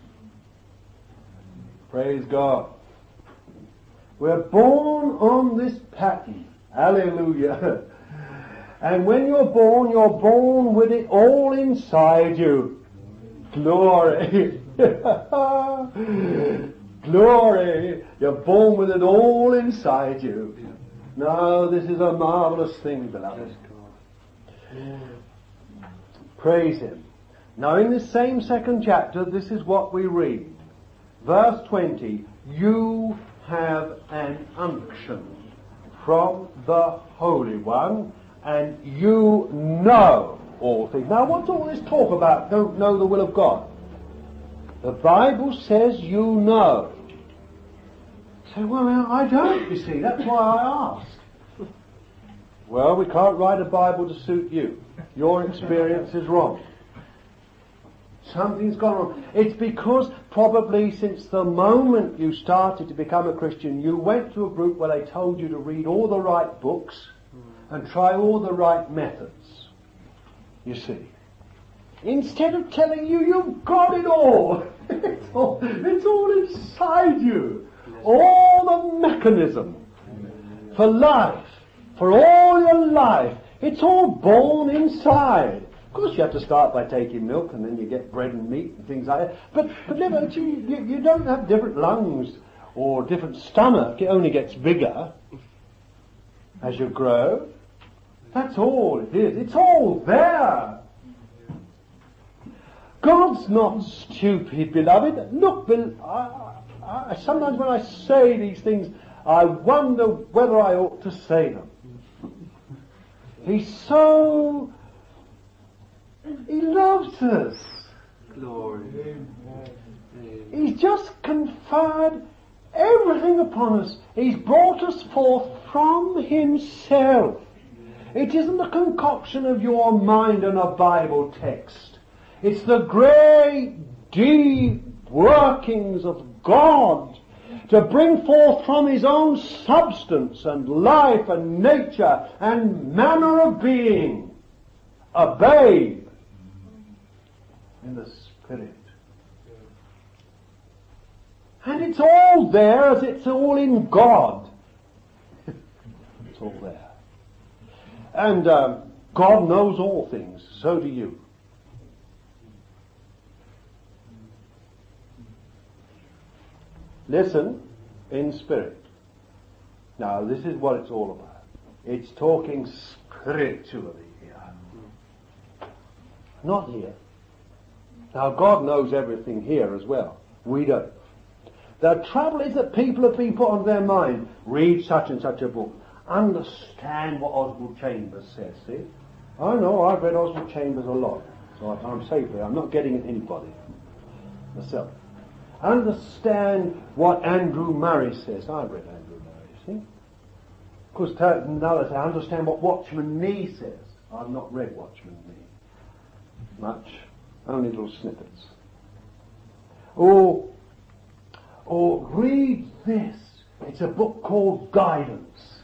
Praise God. We're born on this pattern. Hallelujah. And when you're born with it all inside you. Glory. Glory. You're born with it all inside you. No, this is a marvelous thing, beloved. Praise Him. Now in this same second chapter, this is what we read. Verse 20. You have an unction from the Holy One, and you know all things. Now what's all this talk about? Don't know the will of God. The Bible says you know. Say, well, I don't, you see. That's why I ask. Well, we can't write a Bible to suit you. Your experience is wrong. Something's gone wrong. It's because probably since the moment you started to become a Christian, you went to a group where they told you to read all the right books and try all the right methods. You see. Instead of telling you you've got it all. It's all inside you. All the mechanism for life, for all your life. It's all born inside. Of course you have to start by taking milk and then you get bread and meat and things like that. But never, you don't have different lungs or different stomach. It only gets bigger as you grow. That's all it is. It's all there. God's not stupid, beloved. Look, sometimes when I say these things, I wonder whether I ought to say them. He loves us. Glory. He's just conferred everything upon us. He's brought us forth from Himself. It isn't a concoction of your mind and a Bible text. It's the great, deep workings of God to bring forth from His own substance and life and nature and manner of being a babe in the Spirit. And it's all there as it's all in God. It's all there. And God knows all things. So do you. Listen in spirit. Now, this is what it's all about. It's talking spiritually here. Not here. Now, God knows everything here as well. We don't. The trouble is that people have been put on their mind, read such and such a book. Understand what Oswald Chambers says, see? I know, I've read Oswald Chambers a lot. So I'm safe there. I'm not getting at anybody. Myself. Understand what Andrew Murray says. I've read Andrew Murray, see? Of course, now they say, understand what Watchman Nee says. I've not read Watchman Nee. Much. Only little snippets. Or read this. It's a book called Guidance.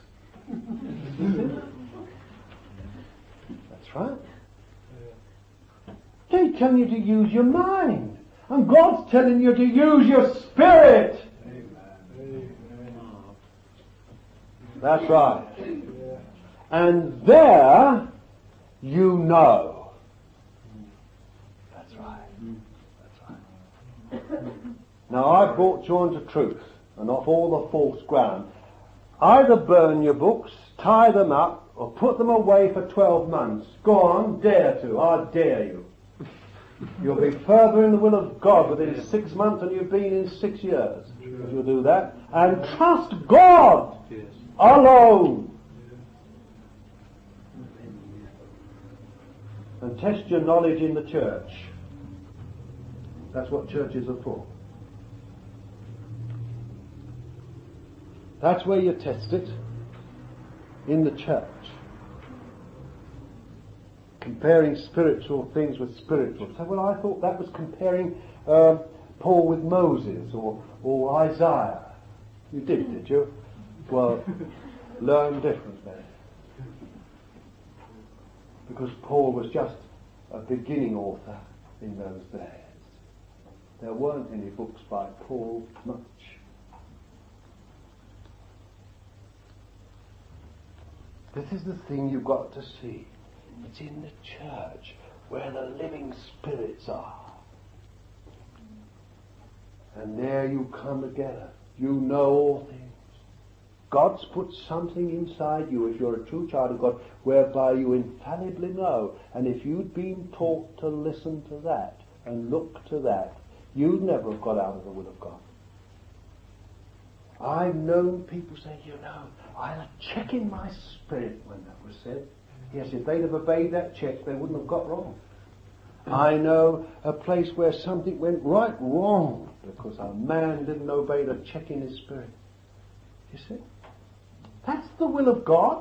That's right. They're telling you to use your mind. And God's telling you to use your spirit. Amen. That's right. And there you know. That's right. That's right. Now I've brought you onto truth and off all the false ground. Either burn your books, tie them up, or put them away for 12 months. Go on, dare to. I dare you. You'll be further in the will of God within 6 months than you've been in 6 years. if you'll do that, and trust God alone. And test your knowledge in the church. That's what churches are for. That's where you test it. In the church. Comparing spiritual things with spiritual. So, well, I thought that was comparing Paul with Moses or Isaiah. You did you? Well, learn differently. Because Paul was just a beginning author in those days. There weren't any books by Paul much. This is the thing you've got to see. It's in the church where the living spirits are. And there you come together. You know all things. God's put something inside you, if you're a true child of God, whereby you infallibly know. And if you'd been taught to listen to that and look to that, you'd never have got out of the will of God. I've known people say, I had a check in my spirit when that was said. Yes, if they'd have obeyed that check, they wouldn't have got wrong. I know a place where something went right wrong because a man didn't obey the check in his spirit. You see? That's the will of God.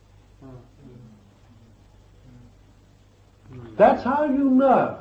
That's how you know.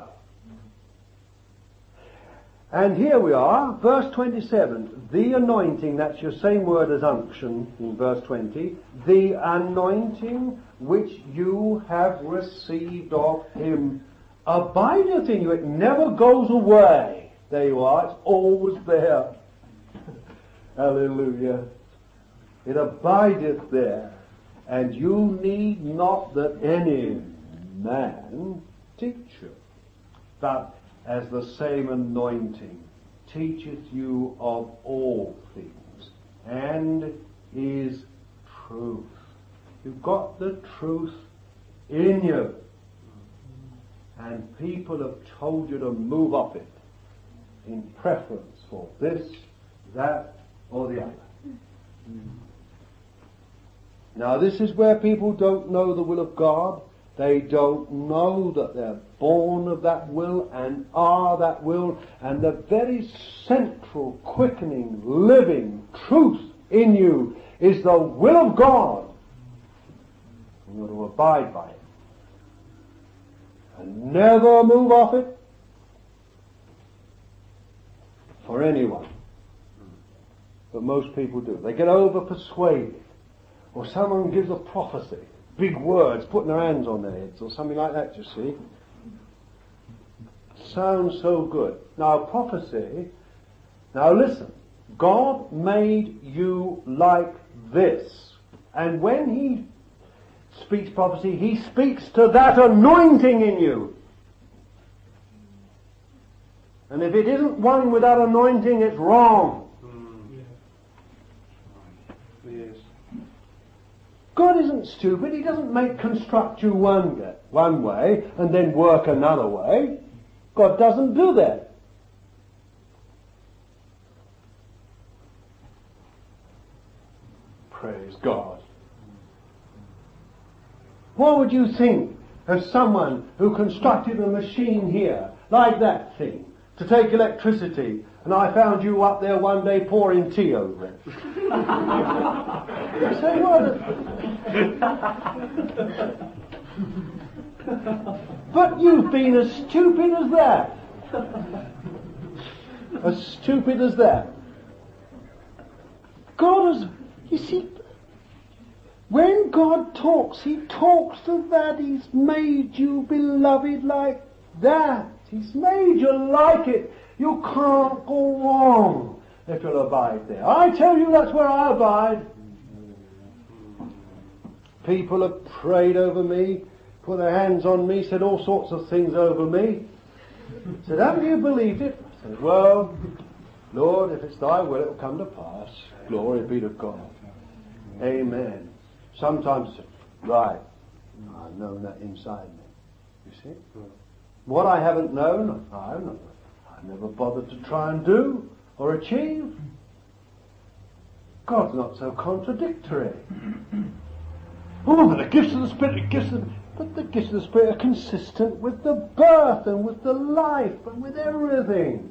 And here we are, verse 27. The anointing, that's your same word as unction in verse 20. The anointing which you have received of him abideth in you. It never goes away. There you are. It's always there. Hallelujah. It abideth there. And you need not that any man teach you. But as the same anointing teacheth you of all things, and is truth. You've got the truth in you. And people have told you to move off it in preference for this, that, or the other. Now this is where people don't know the will of God. They don't know that they're born of that will and are that will, and the very central, quickening, living truth in you is the will of God. And you're to abide by it. And never move off it for anyone. But most people do. They get over persuaded. Or someone gives a prophecy. Big words, putting their hands on their heads or something like that, you see. Sounds so good. Now prophecy, now listen, God made you like this. And when he speaks prophecy, he speaks to that anointing in you. And if it isn't one with that anointing, it's wrong. Yes. God isn't stupid. He doesn't construct you one way and then work another way. God doesn't do that. Praise God. What would you think of someone who constructed a machine here, like that thing, to take electricity, and I found you up there one day pouring tea over it? You say, what? But you've been as stupid as that. As stupid as that. God has, you see, when God talks, he talks to that. He's made you, beloved, like that. He's made you like it. You can't go wrong if you'll abide there. I tell you, that's where I abide. People have prayed over me, put their hands on me, said all sorts of things over me. Said, haven't you believed it? I said, well, Lord, if it's thy will, it will come to pass. Glory be to God. Amen. Sometimes, right, I've known that inside me. You see? What I haven't known, I've never bothered to try and do or achieve. God's not so contradictory. Oh, but the gifts of the Spirit, but the gifts of the Spirit are consistent with the birth and with the life and with everything.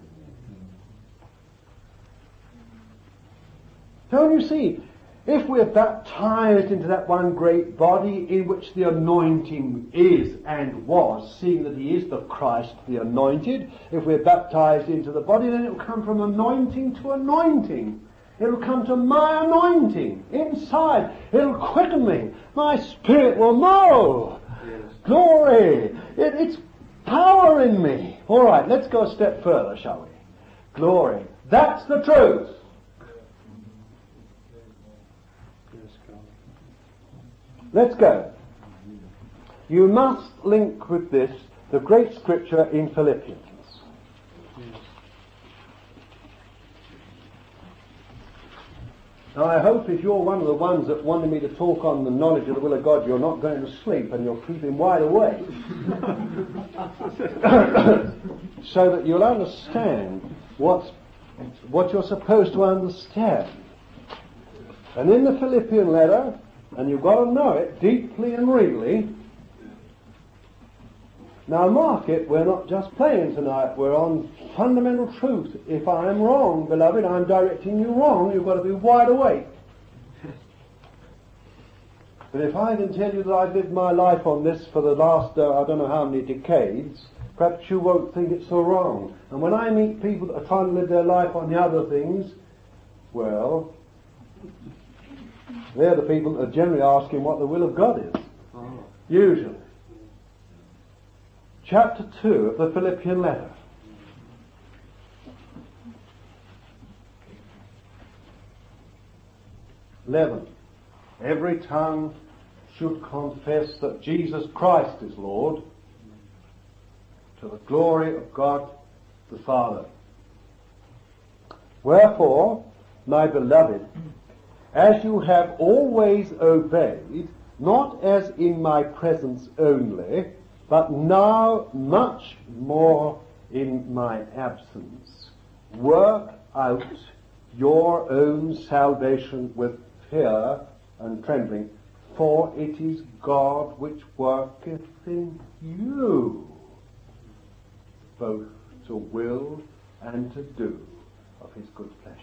Don't you see? If we're baptized into that one great body in which the anointing is and was, seeing that he is the Christ, the anointed, if we're baptized into the body, then it will come from anointing to anointing. It will come to my anointing inside. It will quicken me. My spirit will know. Yes. Glory. It's power in me. All right, let's go a step further, shall we? Glory. That's the truth. Let's go. You must link with this the great scripture in Philippians. Now I hope if you're one of the ones that wanted me to talk on the knowledge of the will of God, you're not going to sleep and you're keeping wide awake. So that you'll understand what you're supposed to understand. And in the Philippian letter, and you've got to know it deeply and really. Now mark it, we're not just playing tonight, we're on fundamental truth. If I am wrong, beloved, I'm directing you wrong, you've got to be wide awake. But if I can tell you that I've lived my life on this for the last, I don't know how many decades, perhaps you won't think it's so wrong. And when I meet people that are trying to live their life on the other things, well, they're the people that are generally asking what the will of God is. Usually. Chapter 2 of the Philippian letter. 11. Every tongue should confess that Jesus Christ is Lord, to the glory of God the Father. Wherefore, my beloved, as you have always obeyed, not as in my presence only, but now much more in my absence, work out your own salvation with fear and trembling, for it is God which worketh in you, both to will and to do of his good pleasure.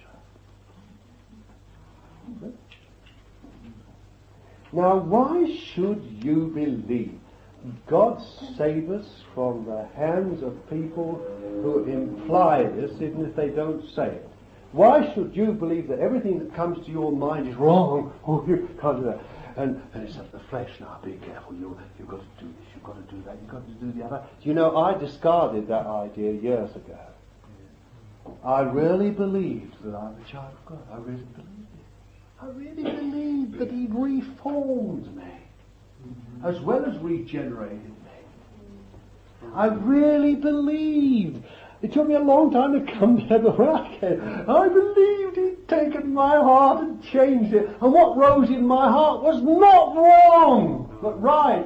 Now, why should you believe God save us from the hands of people who imply this, even if they don't say it? Why should you believe that everything that comes to your mind is wrong? Oh, you can't do that. And it's of the flesh. Now, be careful. You've got to do this. You've got to do that. You've got to do the other. Do you know, I discarded that idea years ago. I really believed that I'm a child of God. I really believed it. I really believed that he'd reformed me, as well as regenerated me. I really believed. It took me a long time to come to where I came. I believed he'd taken my heart and changed it. And what rose in my heart was not wrong, but right.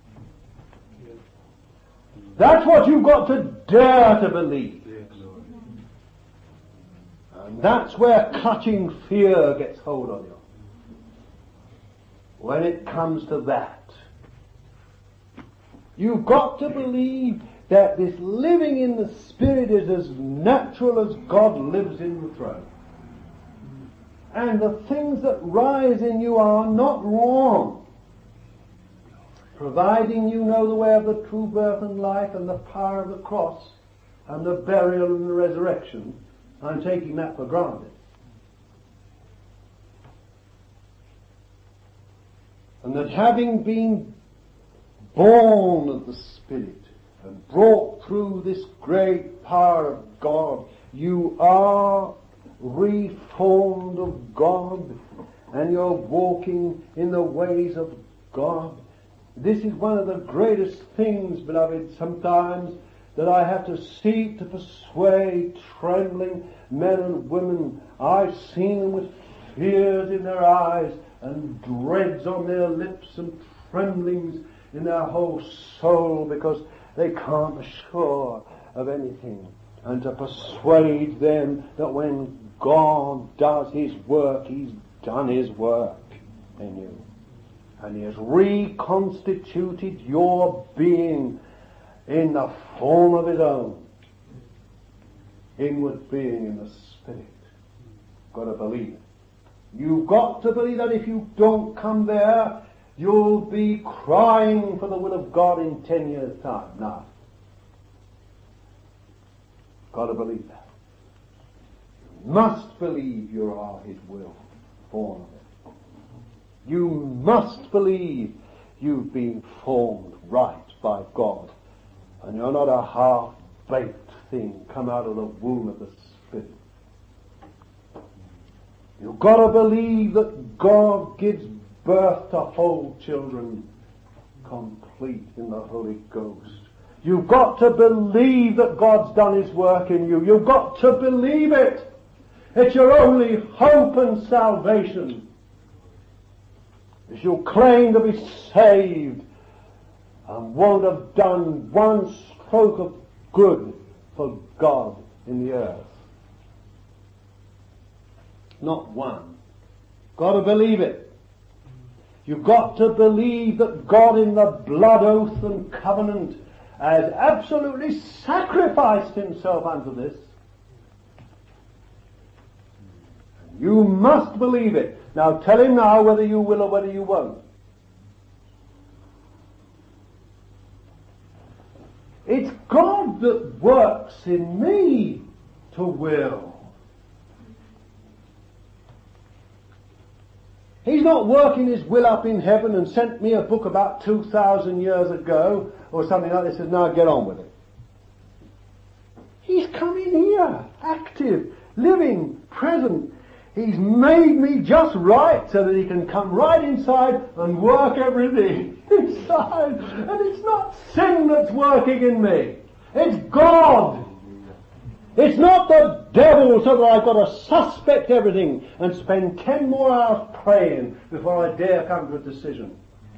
That's what you've got to dare to believe. And that's where clutching fear gets hold of you. When it comes to that, you've got to believe that this living in the Spirit is as natural as God lives in the throne. And the things that rise in you are not wrong, providing you know the way of the true birth and life and the power of the cross and the burial and the resurrection. I'm taking that for granted. And that having been born of the Spirit and brought through this great power of God, you are reformed of God, and you're walking in the ways of God. This is one of the greatest things, beloved, sometimes that I have to seek to persuade trembling men and women. I've seen them with fears in their eyes and dreads on their lips and tremblings in their whole soul because they can't be sure of anything. And to persuade them that when God does his work, he's done his work in you. And he has reconstituted your being in the form of his own inward being in the Spirit. Got to believe it. You've got to believe that. If you don't come there, you'll be crying for the will of God in 10 years' time. Now, got to believe that. You must believe you are his will, born of it. You must believe you've been formed right by God, and you're not a half-baked thing come out of the womb of the Spirit. You've got to believe that God gives birth to whole children complete in the Holy Ghost. You've got to believe that God's done his work in you. You've got to believe it. It's your only hope and salvation. As you claim to be saved and won't have done one stroke of good for God in the earth. Not one. Got to believe it. You've got to believe that God in the blood oath and covenant has absolutely sacrificed himself unto this. You must believe it. Now tell him now whether you will or whether you won't. It's God that works in me to will. He's not working his will up in heaven and sent me a book about 2,000 years ago or something like this and says, now get on with it. He's come in here, active, living, present. He's made me just right so that he can come right inside and work everything inside. And it's not sin that's working in me. It's God. It's not the devil so that I've got to suspect everything and spend 10 more hours praying before I dare come to a decision.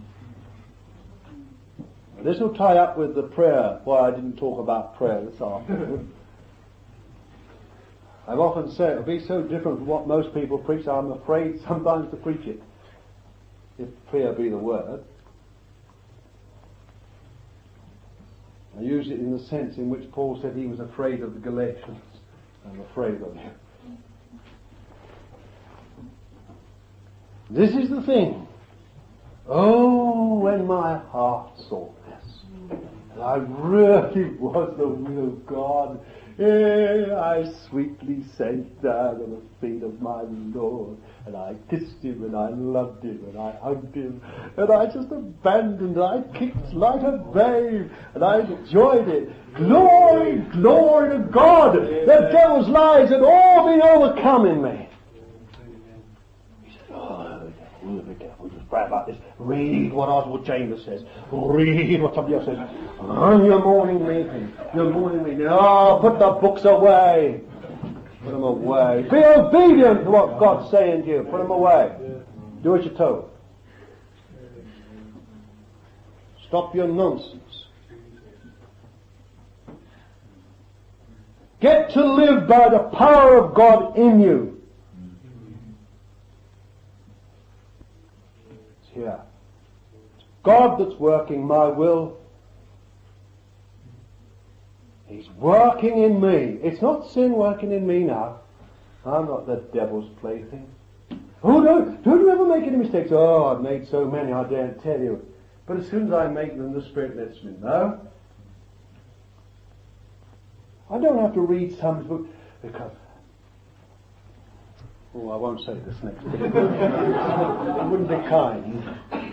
This will tie up with the prayer, why I didn't talk about prayer this afternoon. I've often said it'll be so different from what most people preach, I'm afraid sometimes to preach it, if prayer be the word. I use it in the sense in which Paul said he was afraid of the Galatians. I'm afraid of you. This is the thing. Oh, when my heart saw this, and I really was the will of God, I sweetly sank down at the feet of my Lord, and I kissed him, and I loved him, and I hugged him, and I just abandoned, I kicked like a babe, and I enjoyed it. Glory, glory to God! The devil's lies had all been overcome in me. He said, oh, the devil, just pray about this. Read what Oswald Chambers says. Read what somebody else says. On your morning meeting. Oh, put the books away. Put them away. Be obedient to what God's saying to you. Put them away. Do what you're told. Stop your nonsense. Get to live by the power of God in you. It's here. It's God that's working my will. He's working in me. It's not sin working in me now. I'm not the devil's plaything. Oh no, don't you ever make any mistakes? Oh, I've made so many, I daren't tell you. But as soon as I make them, the Spirit lets me know. I don't have to read some book because... Oh, I won't say this next bit. It wouldn't be kind.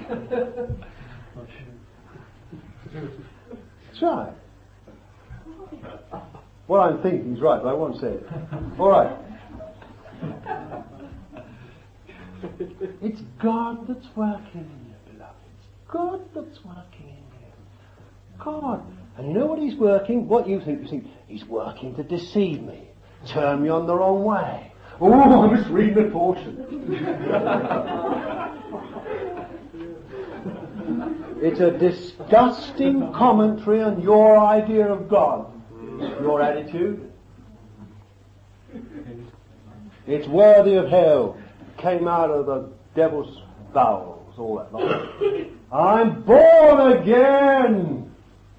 That's right. What I'm thinking is right, but I won't say it. All right. It's God that's working in you, beloved. It's God that's working in you. God. And you know what he's working? What you think? You think, he's working to deceive me. Turn me on the wrong way. Oh, I was reading a portion. It's a disgusting commentary on your idea of God. Your attitude. It's worthy of hell. came out of the devil's bowels, all that lot. I'm born again,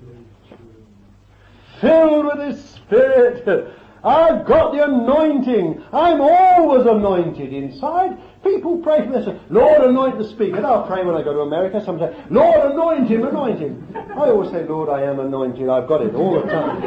filled with His Spirit. I've got the anointing. I'm always anointed inside. People pray for me and say, Lord, anoint the speaker. And I'll pray when I go to America. Some say, Lord, anoint him, anoint him. I always say, Lord, I am anointed. I've got it all the time.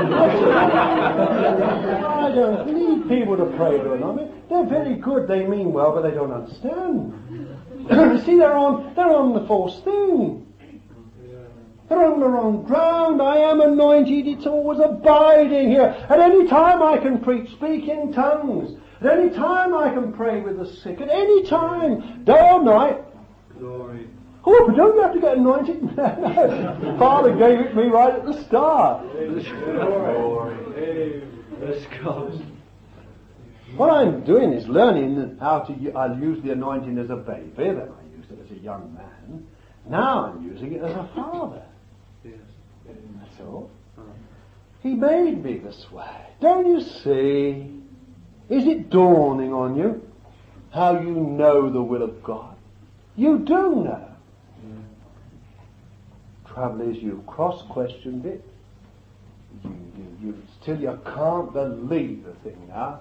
I don't need people to pray to anoint me. They're very good. They mean well, but they don't understand. You see, they're on the false thing. They're on the wrong ground. I am anointed. It's always abiding here. At any time I can preach, speak in tongues. At any time I can pray with the sick. At any time. Day or night. Glory. Oh, but don't you have to get anointed? Father gave it me right at the start. Glory. Bless God. What I'm doing is learning how to... I'll use the anointing as a baby. Then I used it as a young man. Now I'm using it as a father. That's all. He made me this way. Don't you see? Is it dawning on you how you know the will of God? You do know. Trouble is you've cross-questioned it. You still you can't believe the thing now.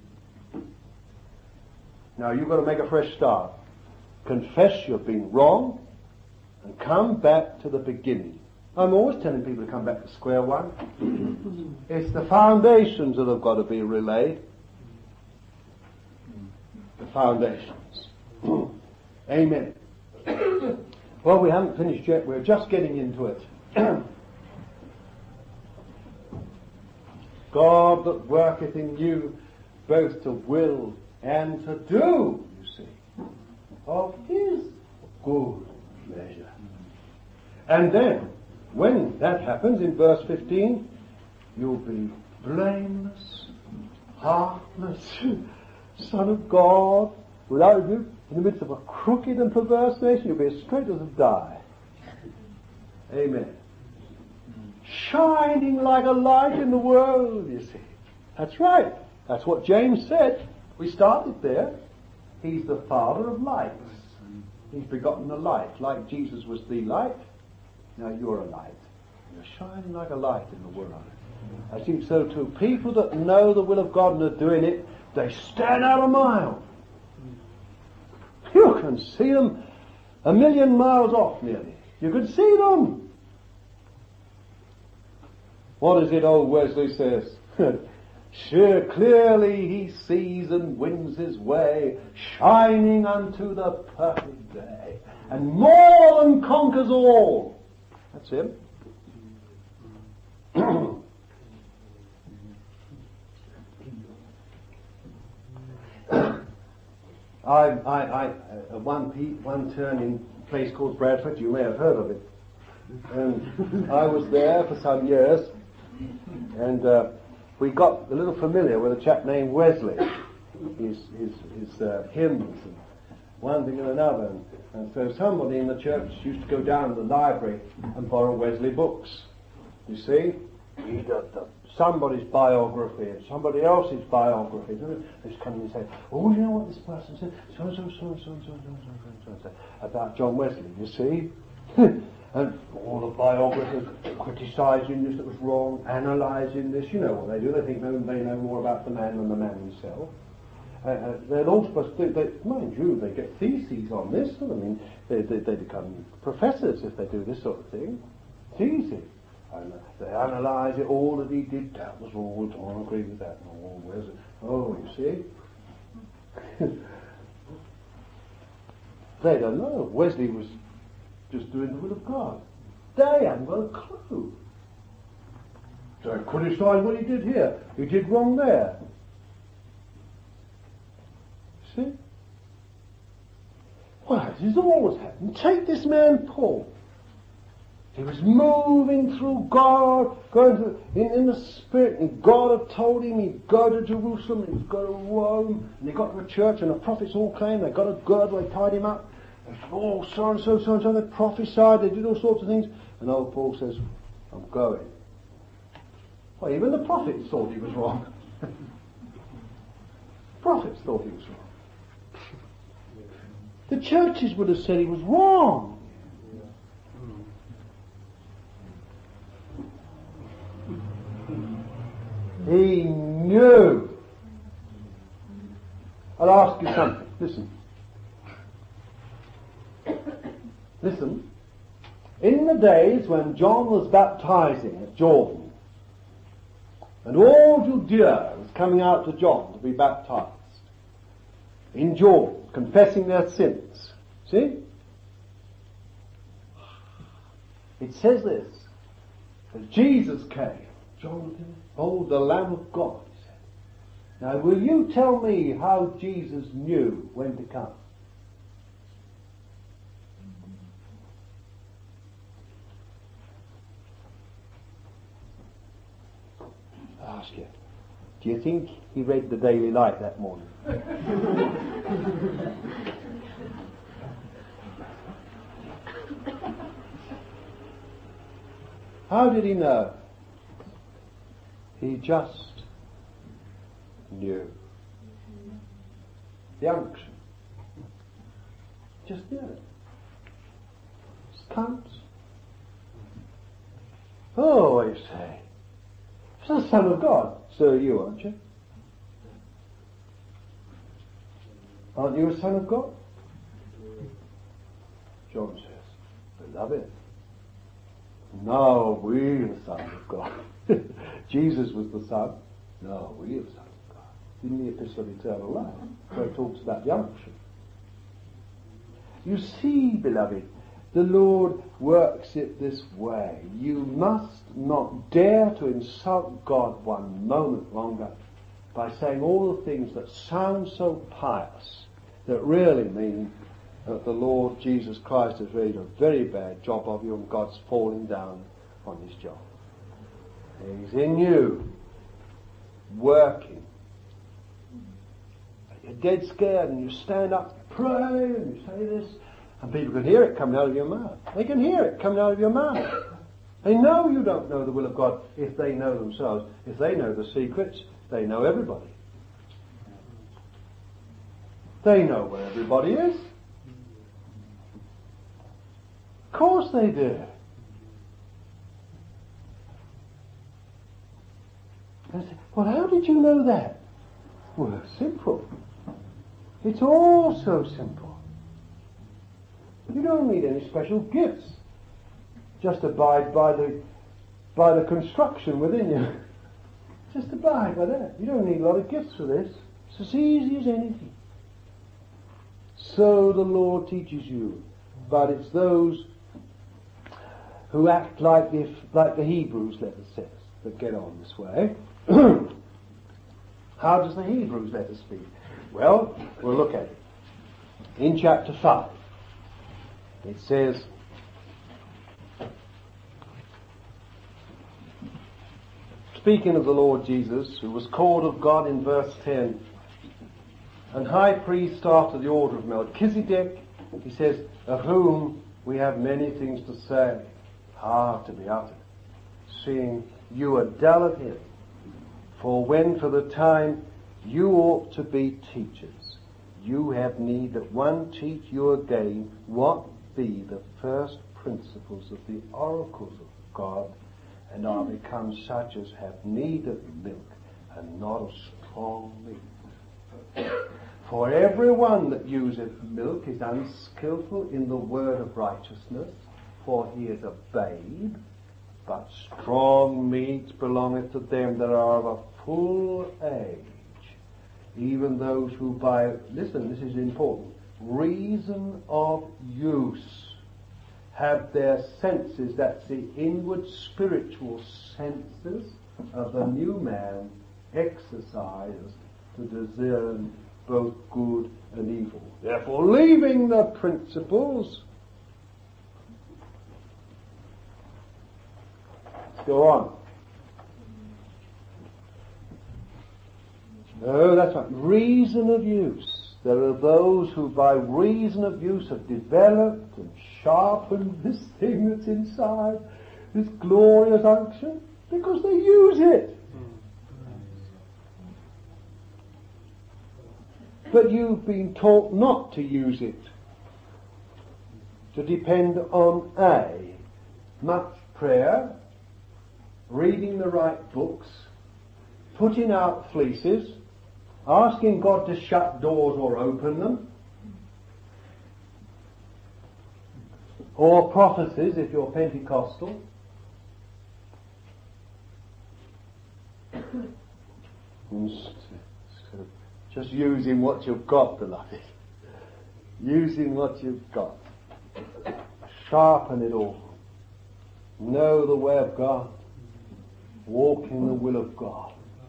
Now you've got to make a fresh start. Confess you've been wrong and come back to the beginning. I'm always telling people to come back to square one. It's the foundations that have got to be relayed. The foundations. Amen. Well, we haven't finished yet. We're just getting into it. God that worketh in you both to will and to do, you see, of His good pleasure. And then, when that happens in verse 15, you'll be blameless, harmless, Son of God, without you, in the midst of a crooked and perverse nation, you'll be as straight as a die. Amen. Shining like a light in the world, you see. That's right. That's what James said. We started there. He's the Father of lights. He's begotten the light. Like Jesus was the light, now you're a light. You're shining like a light in the world. I think so too. People that know the will of God and are doing it, they stand out a mile. You can see them a million miles off nearly. You can see them. What is it old Wesley says? Sure, clearly he sees and wins his way, shining unto the perfect day, and more than conquers all. That's him. One turning place called Bradford, you may have heard of it. And I was there for some years, and we got a little familiar with a chap named Wesley. His hymns and one thing and another. And so somebody in the church used to go down to the library and borrow Wesley books. You see? Read somebody's biography and somebody else's biography. They just come in and say, oh, you know what this person said? So about John Wesley, you see? And all the biographers criticising this that was wrong, analysing this. You know what they do. They think they know more about the man than the man himself. They're all supposed to, mind you, they get theses on this. I mean, they become professors if they do this sort of thing. It's easy. And they analyse it, all that he did, that was wrong, I don't agree with that. Oh, where's it? Oh, you see? They don't know. Wesley was just doing the will of God. They haven't got a clue. So criticise what he did here. He did wrong there. See? Well, this has always happened. Take this man Paul. He was moving through God, going through, in the Spirit, and God had told him he'd go to Jerusalem, he'd go to Rome, and they got to the church, and the prophets all came, they got a girdle, they tied him up, they said, oh, so and so, so and so, they prophesied, they did all sorts of things, and old Paul says, I'm going. Well, even the prophets thought he was wrong. Prophets thought he was wrong. The churches would have said he was wrong. He knew. I'll ask you something. Listen. Listen. In the days when John was baptizing at Jordan, and all Judea was coming out to John to be baptized, in Jordan, confessing their sins. See? It says this, that Jesus came. John, oh, the Lamb of God, he said. Now, will you tell me how Jesus knew when to come? I ask you, do you think he read the Daily Light that morning? How did he know? He just knew. The unction. Just knew it. Just comes. Oh, you say. It's the Son of God. So are you, aren't you? Aren't you a son of God? John says, Beloved, no, we are the Son of God. Jesus was the Son. No, we are the Son of God. In the Epistle of Eternal Life, where it talks about the unction. You see, beloved, the Lord works it this way. You must not dare to insult God one moment longer by saying all the things that sound so pious, that really mean that the Lord Jesus Christ has really done a very bad job of you and God's falling down on his job. He's in you, working. You're dead scared and you stand up, pray, and you say this, and people can hear it coming out of your mouth. They can hear it coming out of your mouth. They know you don't know the will of God if they know themselves. If they know the secrets, they know everybody. They know where everybody is. Of course they do. And I say, well, how did you know that? Well, simple. It's all so simple. You don't need any special gifts. Just abide by the construction within you. Just abide by that. You don't need a lot of gifts for this. It's as easy as anything. So the Lord teaches you. But it's those who act like the Hebrews letter says that get on this way. How does the Hebrews letter speak? Well, we'll look at it. In chapter 5, it says, speaking of the Lord Jesus, who was called of God in verse 10, and high priest after the order of Melchizedek, he says, of whom we have many things to say, to be uttered, seeing you are dull of hearing. For when for the time you ought to be teachers, you have need that one teach you again what be the first principles of the oracles of God, and are become such as have need of milk and not of strong meat. For everyone that useth milk is unskillful in the word of righteousness, for he is a babe. But strong meat belongeth to them that are of a full age, even those who by, listen, this is important, reason of use have their senses, that's the inward spiritual senses of the new man, exercised to discern both good and evil. Therefore, leaving the principles, let's go on. No, that's right. Reason of use. There are those who by reason of use have developed and sharpened this thing that's inside, this glorious unction, because they use it. But you've been taught not to use it. to depend on A, much prayer, reading the right books, putting out fleeces, asking God to shut doors or open them, or prophecies if you're Pentecostal, just using what you've got, beloved. Using what you've got. Sharpen it all. Know the way of God. Walk in the will of God.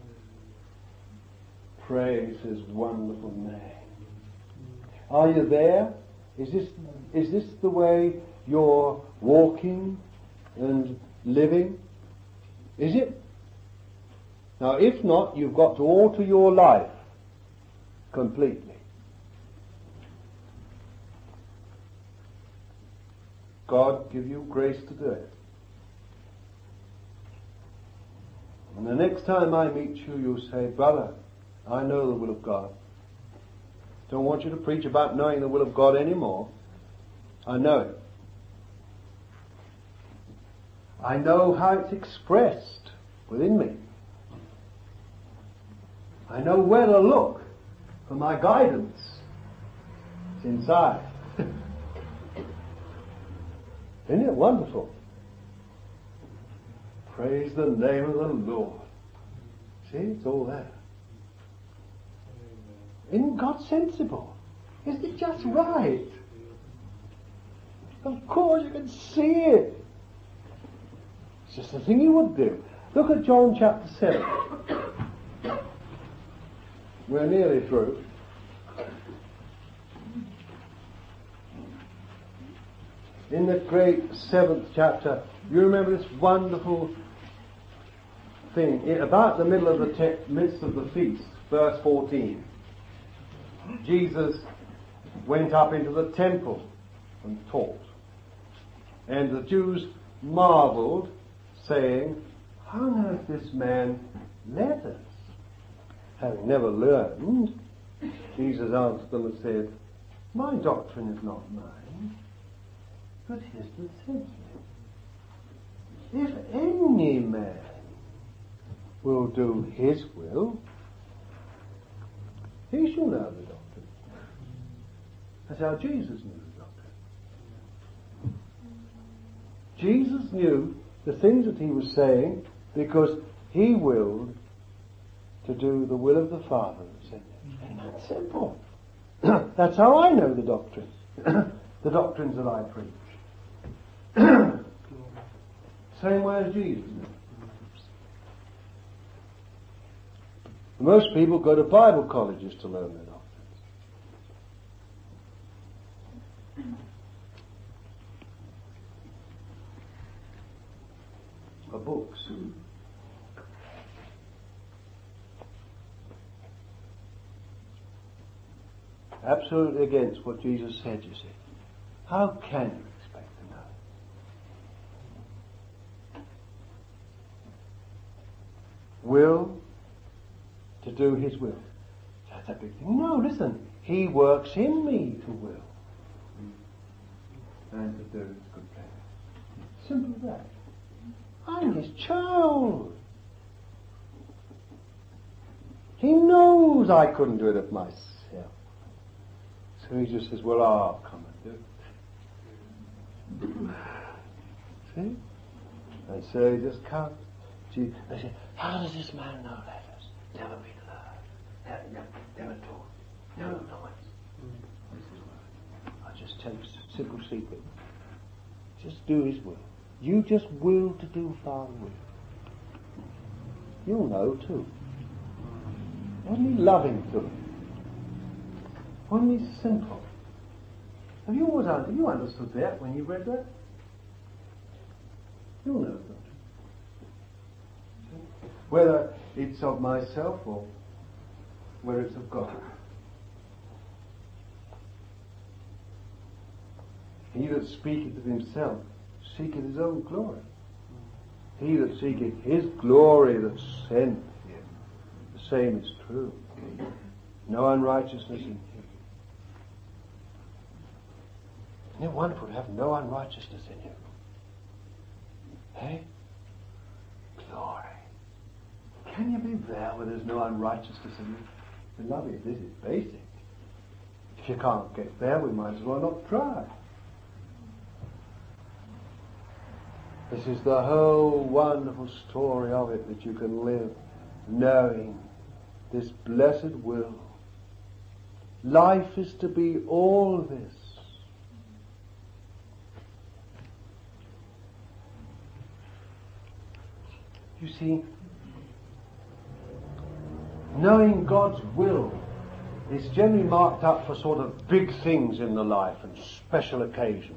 Praise His wonderful name. Are you there? Is this the way you're walking and living? Is it? Now, if not, you've got to alter your life completely. God give you grace to do it. And the next time I meet you, you'll say, brother, I know the will of God. Don't want you to preach about knowing the will of God anymore. I know it. I know how it's expressed within me. I know where to look for my guidance. It's inside. Isn't it wonderful? Praise the name of the Lord. See, it's all there. Isn't God sensible? Isn't it just right? Of course you can see it. It's just the thing you would do. Look at John chapter 7. We're nearly through. In the great 7th chapter, you remember this wonderful thing. About the middle of the midst of the feast, verse 14. Jesus went up into the temple and taught. And the Jews marveled, saying, how on earth this man led us? Having never learned, Jesus answered them and said, my doctrine is not mine, but his that sent me. If any man will do his will, he shall know the doctrine. That's how Jesus knew the doctrine. Jesus knew the things that he was saying because he willed to do the will of the Father that sent him. And that's simple. That's how I know the doctrines. The doctrines that I preach. Same way as Jesus knew. Most people go to Bible colleges to learn their doctrines. Or books. Absolutely against what Jesus said, you see. How can you expect to know? Will to do his will. That's a big thing. No, listen. He works in me to will and to do his good pleasure. Simple as that. I'm his child. He knows I couldn't do it of myself. So he just says, well, I'll come and do it. See? And so he just comes. They say, how does this man know letters? Never been learned. Never taught. No noise. This is right. I'll just tell you a simple secret. Just do his will. You just will to do Father will. You'll know too. Only loving to him. Only simple. Have you always understood that when you read that? You'll know that. Whether it's of myself or whether it's of God. He that speaketh of himself seeketh his own glory. He that seeketh his glory that sent him, the same is true. No unrighteousness in him. Isn't it wonderful to have no unrighteousness in you? Hey? Glory. Can you be there where there's no unrighteousness in you? Beloved, this is basic. If you can't get there, we might as well not try. This is the whole wonderful story of it, that you can live knowing this blessed will. Life is to be all this. You see, knowing God's will is generally marked up for sort of big things in the life and special occasions.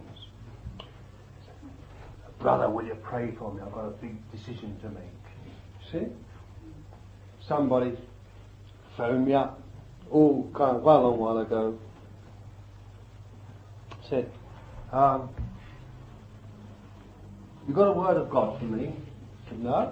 Brother, will you pray for me? I've got a big decision to make. See? Somebody phoned me up quite a long while ago. Said, you got a word of God for me? I said, no.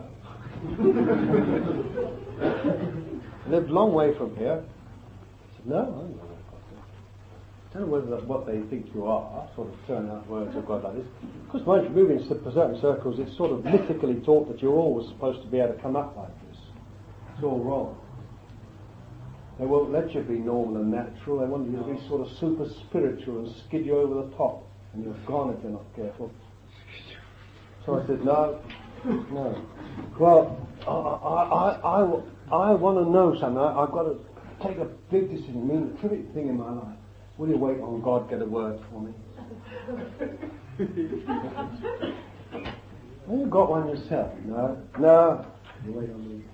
Lived a long way from here. I said, no, I don't know. I don't know whether what they think you are, sort of turn out words of God like this. Because once you move into certain circles, it's sort of mythically taught that you're always supposed to be able to come up like this. It's all wrong. They won't let you be normal and natural. They want you to be sort of super spiritual and skid you over the top. And you're gone if you're not careful. So I said, no. Well, I want to know something. I've got to take a big decision. I mean, the terrific thing in my life. Will you wait on God, get a word for me? Well, you got one yourself. No. You wait on me.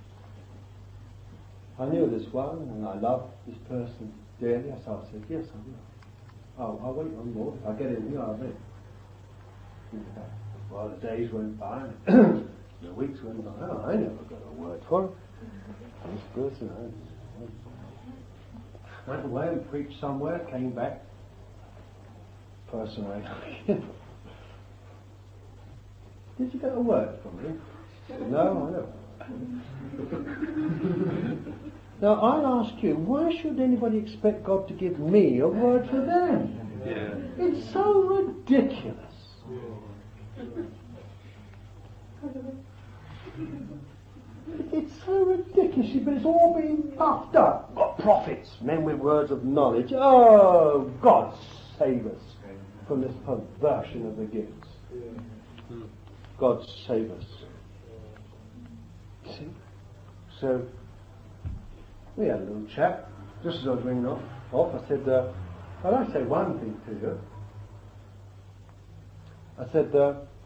I knew this one, and I loved this person dearly. So I said, yes, I will. I'll wait on Lord. I'll get in here, I'll wait. Well, the days went by, the weeks went by. Oh, I never got a word for him. This person, went away and preached somewhere, came back. Person did you get a word from me? No, I don't. Now I'll ask you, why should anybody expect God to give me a word for them? Yeah. It's so ridiculous. It's so ridiculous, but it's all being puffed up. Got prophets, men with words of knowledge. Oh, God save us from this perversion of the gifts. God save us. See? So, we had a little chat. Just as I was ringing off, I said, I'd like to say one thing to you. I said,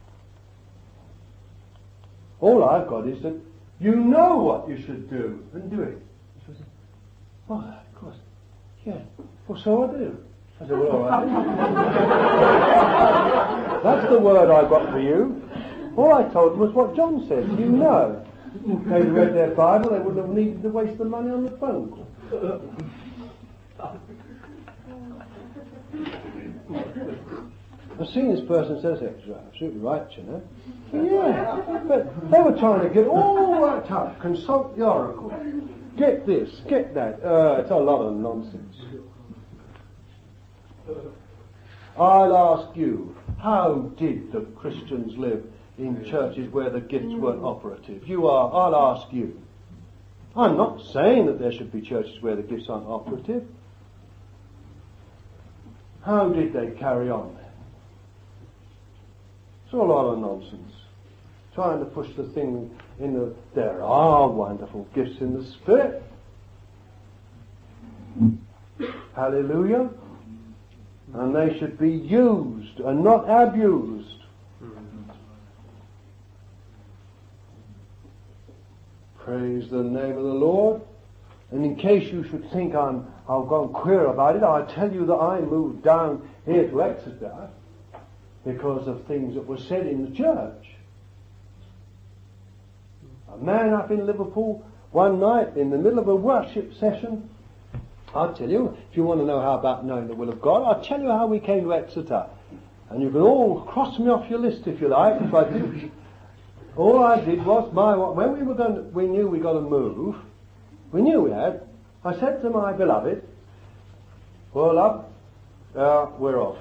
all I've got is that you know what you should do, and do it. She said, why, of course. Yeah, well, so I do. I said, well, all right. That's the word I got for you. All I told them was what John said. You know. If they'd read their Bible, they wouldn't have needed to waste the money on the phone call. I've seen this person says it. Absolutely right, you know. Yeah, but they were trying to get all worked up. Consult the oracle. Get this, get that. It's a lot of nonsense. I'll ask you, how did the Christians live in churches where the gifts weren't operative? I'll ask you. I'm not saying that there should be churches where the gifts aren't operative. How did they carry on? It's a lot of nonsense. Trying to push the thing in the... There are wonderful gifts in the Spirit. Hallelujah. And they should be used and not abused. Praise the name of the Lord. And in case you should think I've gone queer about it, I'll tell you that I moved down here to Exeter because of things that were said in the church. A man up in Liverpool one night in the middle of a worship session, I'll tell you, if you want to know how about knowing the will of God, I'll tell you how we came to Exeter. And you can all cross me off your list if you like, if I do. All I did was, when we knew we got to move, we knew we had, I said to my beloved, well, love, we're off.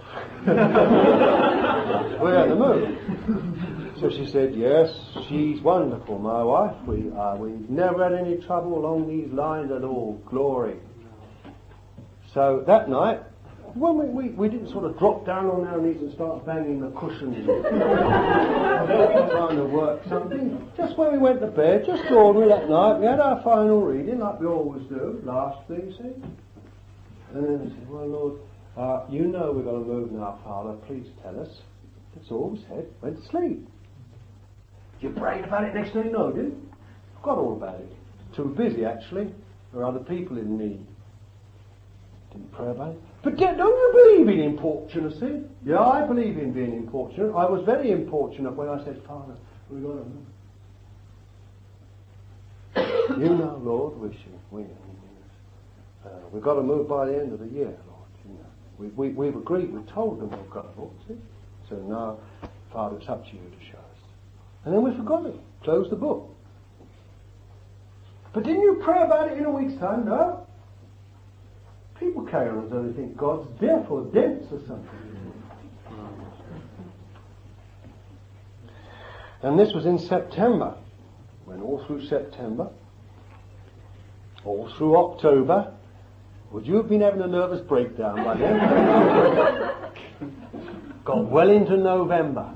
We're on the move. So she said, yes, she's wonderful, my wife. We've never had any trouble along these lines at all. Glory. So that night, when we didn't sort of drop down on our knees and start banging the cushions trying to work something. Just when we went to bed, just ordinary that night, we had our final reading like we always do, last thing, see? And then we said, well, Lord, you know we've got to move now, Father, please tell us. That's all we said. Went to sleep. You prayed about it next day? No, didn't? Forgot all about it. Too busy, actually. There are other people in need. Didn't pray about it. But don't you believe in importunacy? Yeah, I believe in being importunate. I was very importunate when I said, Father, we've got to move. You know, Lord, we've got to move by the end of the year, Lord. You know. We've agreed, we've told them we've got to move, see? So now, Father, it's up to you to show us. And then we forgot it. Closed the book. But didn't you pray about it in a week's time? No. People carry on as though they think God's deaf or dense or something. And this was in September. When all through September, all through October, would you have been having a nervous breakdown by then? Got well into November.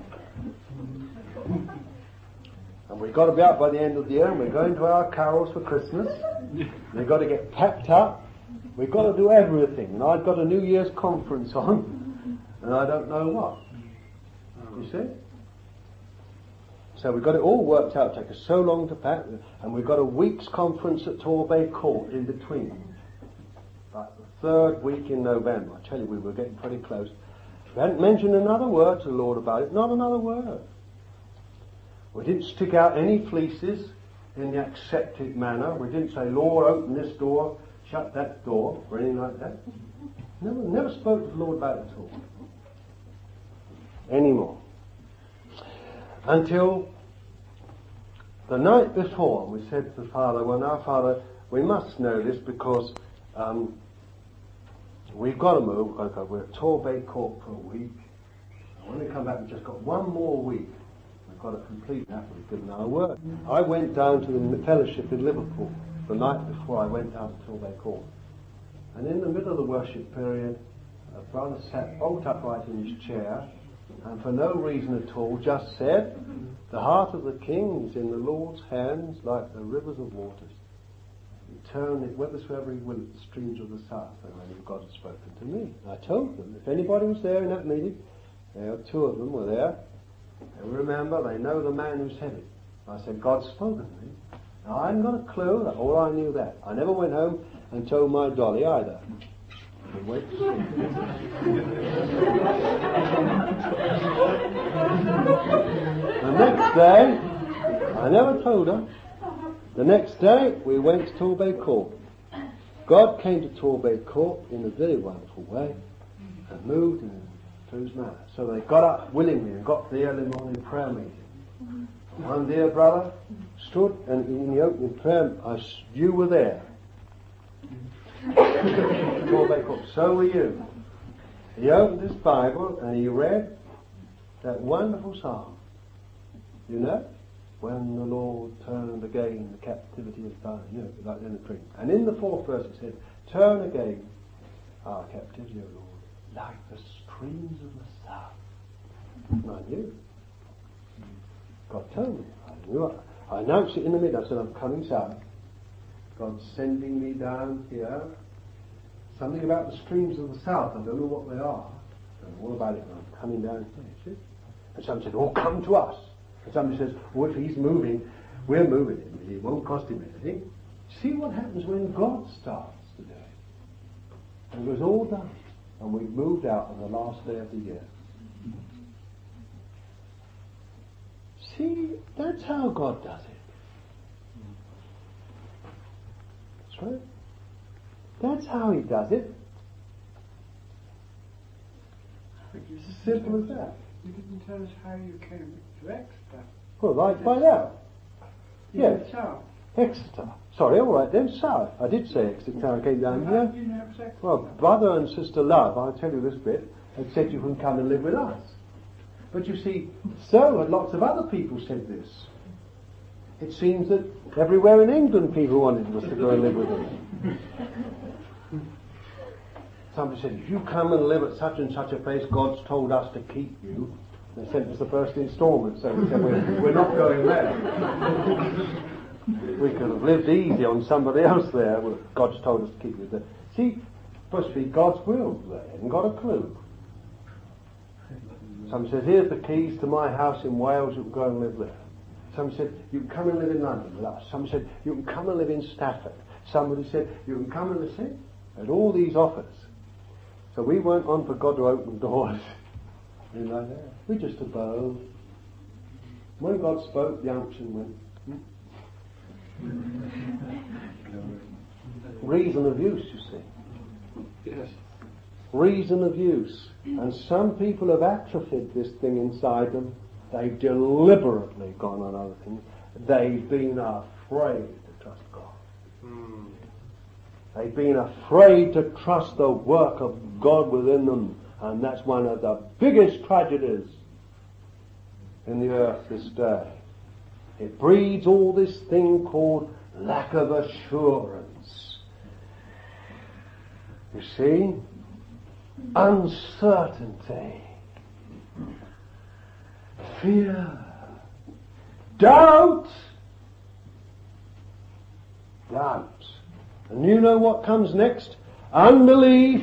And we've got to be out by the end of the year, and we're going to our carols for Christmas. We've got to get packed up. We've got to do everything. And I've got a New Year's conference on, and I don't know what. You see? So we've got it all worked out. It took us so long to pack, and we've got a week's conference at Torbay Court in between. Like the third week in November. I tell you, we were getting pretty close. We hadn't mentioned another word to the Lord about it. Not another word. We didn't stick out any fleeces in the accepted manner. We didn't say, Lord, open this door, shut that door, or anything like that. Never spoke to the Lord about it at all. Anymore. Until the night before, we said to the Father, well now Father, we must know this because we've got to move. We're at Torbay Court for a week. And when we come back, we've just got one more week. We've got to complete that. We've given our word. I went down to the fellowship in Liverpool the night before I went down to Torbay Court. And in the middle of the worship period, a brother sat bolt upright in his chair and for no reason at all just said, the heart of the king is in the Lord's hands like the rivers of waters. He turned it whithersoever he will at the streams of the south. And I knew God had spoken to me. I told them, if anybody was there in that meeting, there were two of them were there. They remember, they know the man who said it. I said, God's spoken to me. Now, I hadn't got a clue, all I knew that. I never went home and told my dolly either. Wait. The next day, I never told her. The next day, we went to Torbay Court. God came to Torbay Court in a very wonderful way and moved in his manner. So they got up willingly and got the early morning prayer meeting. One dear brother stood and in the opening prayer, you were there. Torbay Court. So were you. He opened his Bible and he read that wonderful psalm. You know? When the Lord turned again, the captivity is done. You know, like in the dream. And in the fourth verse it said, turn again our captivity, O Lord, like the streams of the south. And I knew. God told me. I knew it. I announced it in the midnight. I said, I'm coming south. God's sending me down here. Something about the streams of the south. I don't know what they are. I don't know all about it. I'm coming down here. See? And somebody said, oh, come to us. And somebody says, well, if he's moving, we're moving him. It won't cost him anything. See what happens when God starts to do it. And it was all done. And we moved out on the last day of the year. See, that's how God does it. That's right. That's how he does it. It's as simple as that. You didn't tell us how you came to Exeter. Well, right by now. Yes. Exeter. Sorry, all right then, south. I did say Exeter. I came down here. Well, brother and sister Love, I'll tell you this bit, had said you can come and live with us. But you see, so had lots of other people said this. It seems that everywhere in England people wanted us to go and live with them. Somebody said, if you come and live at such and such a place, God's told us to keep you. They sent us the first instalment, so we said, we're not going there. We could have lived easy on somebody else there. Well, God's told us to keep you there. See, supposed to be God's will there. They haven't got a clue. Some says, here's the keys to my house in Wales, you can go and live there. Some said, you can come and live in London with us. Some said, you can come and live in Stafford. Somebody said, you can come and live. And all these offers. So we weren't on for God to open doors. Like that. We just abode. When God spoke, the unction went. Reason of use, you see. Yes. Reason of use. And some people have atrophied this thing inside them. They've deliberately gone on other things. They've been afraid to trust God. They've been afraid to trust the work of God within them. And that's one of the biggest tragedies in the earth this day. It breeds all this thing called lack of assurance. You see? Uncertainty. Fear. Doubt. Doubt. And you know what comes next? Unbelief.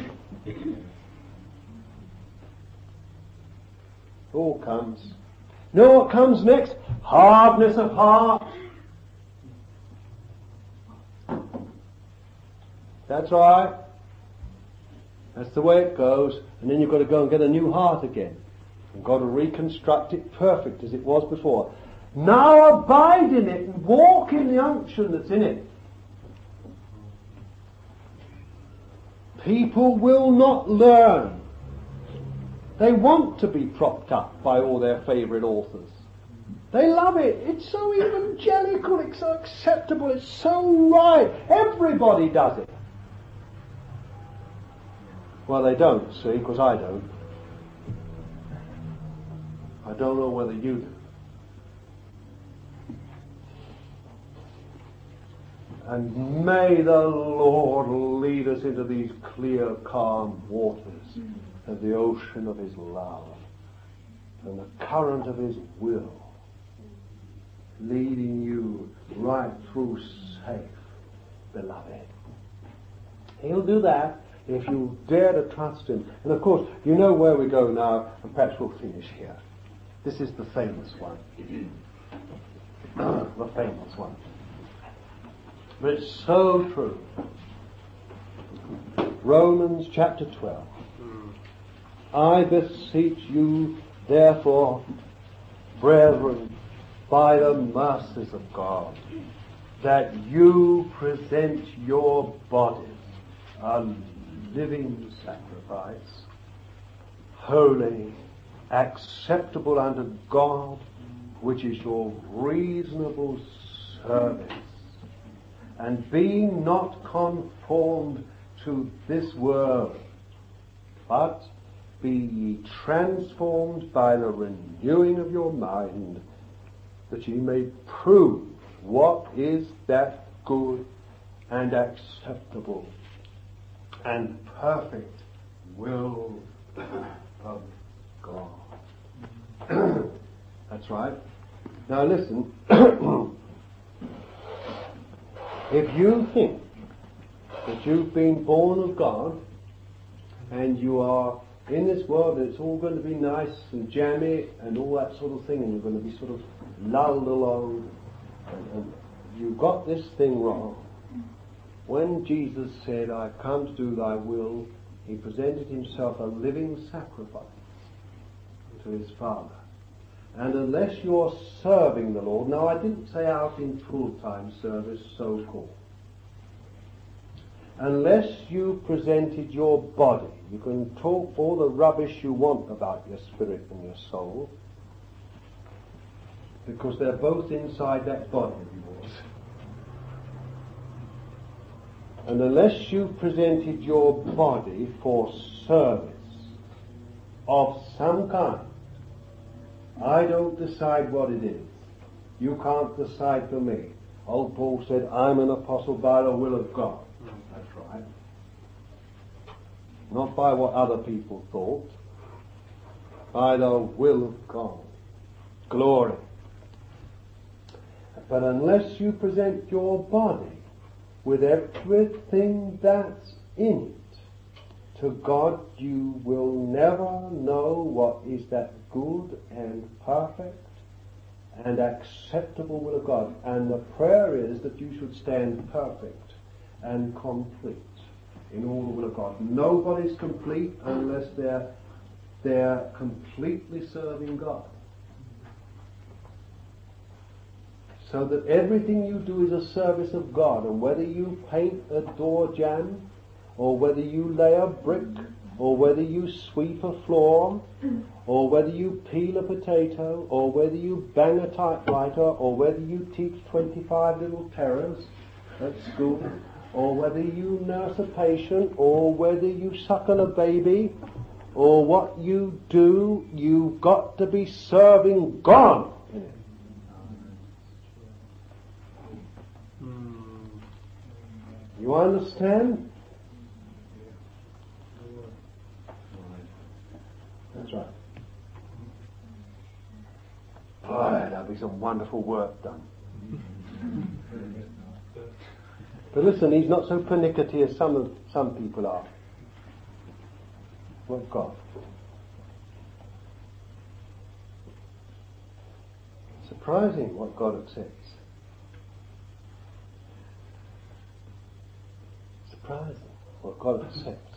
All comes. Know what comes next? Hardness of heart. That's right. That's the way it goes. And then you've got to go and get a new heart again. You've got to reconstruct it perfect as it was before. Now abide in it and walk in the unction that's in it. People will not learn. They want to be propped up by all their favourite authors. They love it. It's so evangelical. It's so acceptable. It's so right. Everybody does it. Well, they don't, see, because I don't. I don't know whether you do. And may the Lord lead us into these clear, calm waters of the ocean of His love and the current of His will, leading you right through safe, beloved. He'll do that if you dare to trust Him. And of course, you know where we go now, and perhaps we'll finish here. This is the famous one. The famous one. But it's so true. Romans chapter 12. I beseech you, therefore, brethren, by the mercies of God, that you present your bodies a living sacrifice, holy, acceptable unto God, which is your reasonable service. And being not conformed to this world, but be ye transformed by the renewing of your mind, that ye may prove what is that good and acceptable and perfect will of God. That's right. Now listen. If you think that you've been born of God and you are in this world and it's all going to be nice and jammy and all that sort of thing, and you're going to be sort of lulled along, and you've got this thing wrong. When Jesus said, I come to do thy will, He presented Himself a living sacrifice to His Father. And unless you're serving the Lord, now I didn't say out in full-time service, so-called. Unless you presented your body, you can talk all the rubbish you want about your spirit and your soul, because they're both inside that body of yours. And unless you've presented your body for service of some kind, I don't decide what it is. You can't decide for me. Old Paul said, I'm an apostle by the will of God. That's right. Not by what other people thought. By the will of God. Glory. But unless you present your body with everything that's in it to God, you will never know what is that good and perfect and acceptable will of God. And the prayer is that you should stand perfect and complete in all the will of God. Nobody's complete unless they're completely serving God. So that everything you do is a service of God, and whether you paint a door jamb, or whether you lay a brick, or whether you sweep a floor, or whether you peel a potato, or whether you bang a typewriter, or whether you teach 25 little terrors at school, or whether you nurse a patient, or whether you suckle a baby, or what you do, you've got to be serving God. You understand? That's right. Boy, there'll be some wonderful work done. But listen, he's not so pernickety as some people are. What God? Surprising what God accepts. Surprising what God accepts.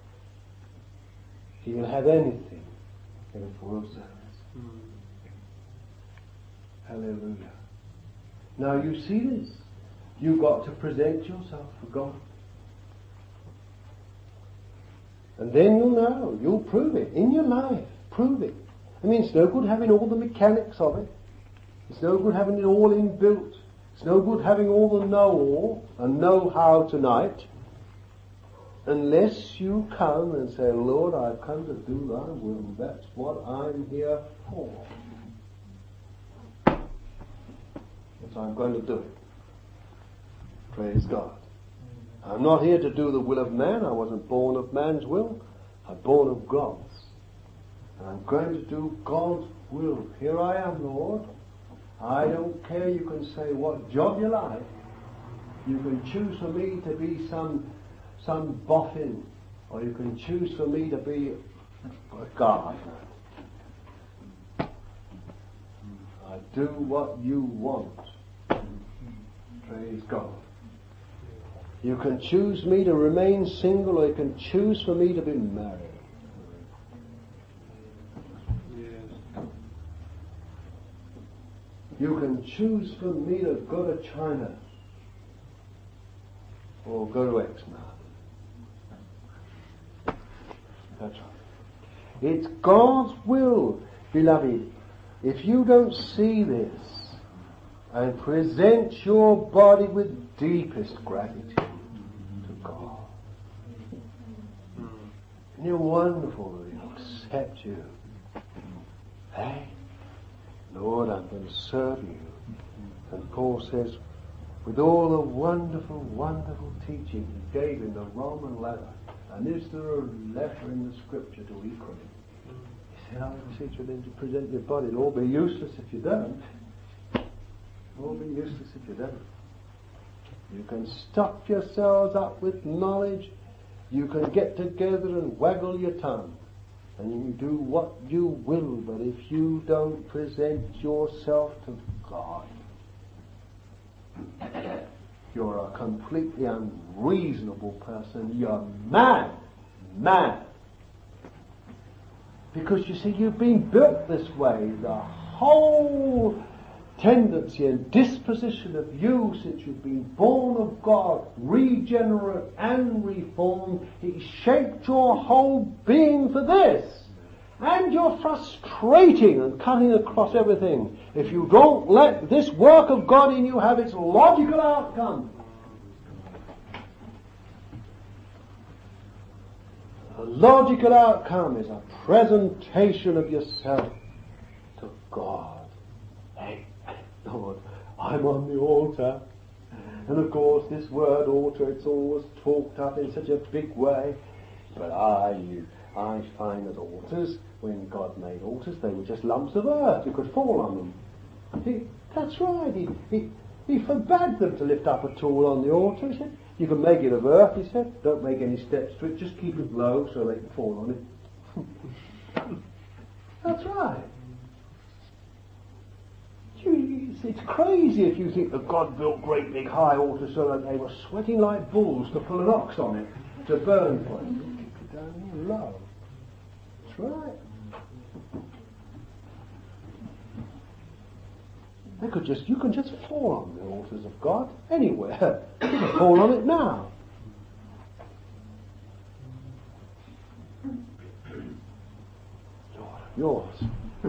He will have anything in a full service. Hallelujah. Now you see this. You've got to present yourself for God. And then you'll know. You'll prove it. In your life. Prove it. I mean, it's no good having all the mechanics of it. It's no good having it all inbuilt. It's no good having all the know-all and know-how tonight, unless you come and say, Lord, I've come to do thy will. That's what I'm here for. So I'm going to do it. Praise God. I'm not here to do the will of man. I wasn't born of man's will. I'm born of God's. And I'm going to do God's will. Here I am, Lord. I don't care. You can say what job you like. You can choose for me to be some boffin, or you can choose for me to be a gardener. I do what you want. Praise God. You can choose me to remain single, or you can choose for me to be married. Yes. You can choose for me to go to China, or go to Exmouth. That's right. It's God's will, beloved. If you don't see this and present your body with deepest gratitude to God, isn't it wonderful that He'll accept you? Hey, Lord, I'm going to serve you. And Paul says, with all the wonderful, wonderful teaching He gave in the Roman letter, and is there a letter in the Scripture to equal it? He said, I beseech you then to present your body. It'll all be useless if you don't. It'll all be useless if you don't. You can stuff yourselves up with knowledge. You can get together and waggle your tongue. And you can do what you will, but if you don't present yourself to God, you're a completely unreasonable person. You're mad. Mad. Because you see, you've been built this way. The whole tendency and disposition of you since you've been born of God, regenerate and reformed, He shaped your whole being for this. And you're frustrating and cutting across everything if you don't let this work of God in you have its logical outcome. The logical outcome is a presentation of yourself to God. Hey, Lord, I'm on the altar. And of course this word altar, it's always talked up in such a big way. But I find that altars, when God made altars, they were just lumps of earth. You could fall on them. That's right. He forbade them to lift up a tool on the altar. He said, you can make it of earth, he said. Don't make any steps to it. Just keep it low so they can fall on it. That's right. It's crazy if you think that God built great big high altars so that they were sweating like bulls to pull an ox on it to burn for it. Keep it down here low. That's right. You can just fall on the altars of God anywhere. You can fall on it now. Lord, yours.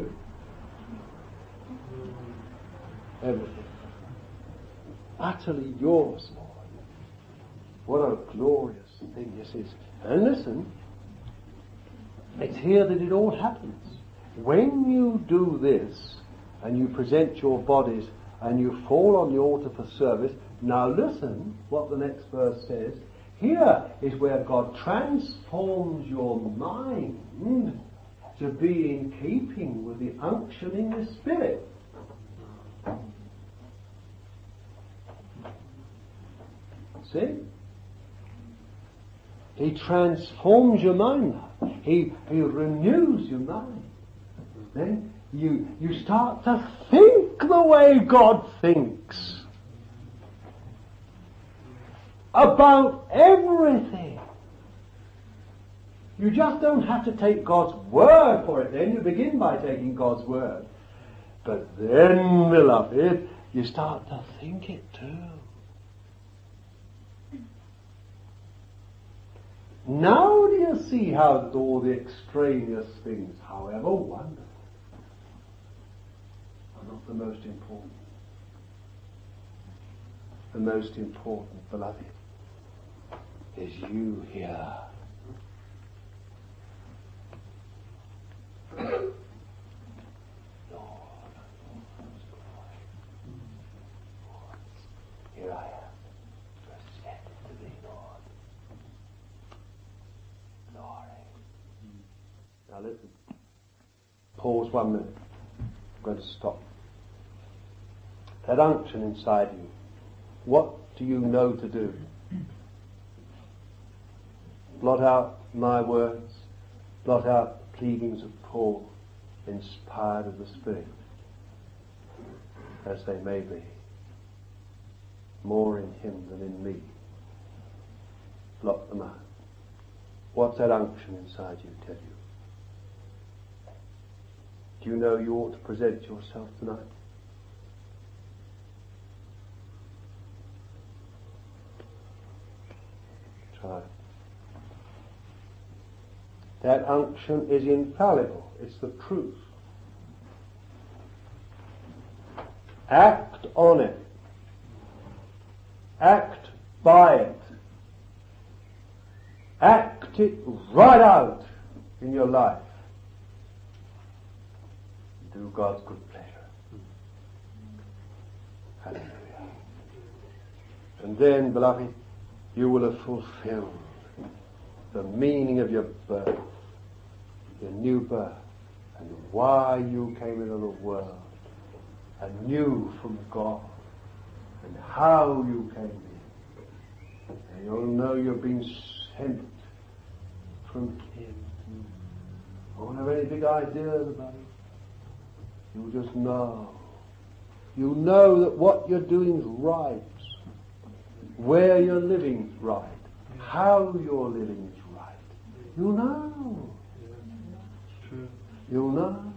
Everything. Utterly yours, Lord. What a glorious thing this is. And listen, it's here that it all happens. When you do this, and you present your bodies, and you fall on the altar for service, now listen what the next verse says. Here is where God transforms your mind to be in keeping with the unction in the Spirit. See? He transforms your mind now. He renews your mind. Then you start to think the way God thinks about everything. You just don't have to take God's word for it then. You begin by taking God's word. But then, beloved, you start to think it too. Now do you see how all the extraneous things, however wonderful, are not the most important? The most important, beloved, is you here. Lord, here I am, presented to thee, Lord. Glory. Now listen. Pause 1 minute. I'm going to stop. That unction inside you, what do you know to do? Blot out my words, blot out the pleadings of Paul, inspired of the Spirit, as they may be, more in him than in me. Blot them out. What's that unction inside you tell you? Do you know you ought to present yourself tonight? Try. That unction is infallible. It's the truth. Act on it. Act by it. Act it right out in your life. Do God's good pleasure. Hallelujah. And then, beloved, you will have fulfilled the meaning of your birth, your new birth, and why you came into the world, and knew from God, and how you came in. And you'll know you've been sent from Him. I won't have any big ideas about it. You'll just know. You'll know that what you're doing is right, where you're living is right, how you're living is right. You'll know. It's true. You'll know.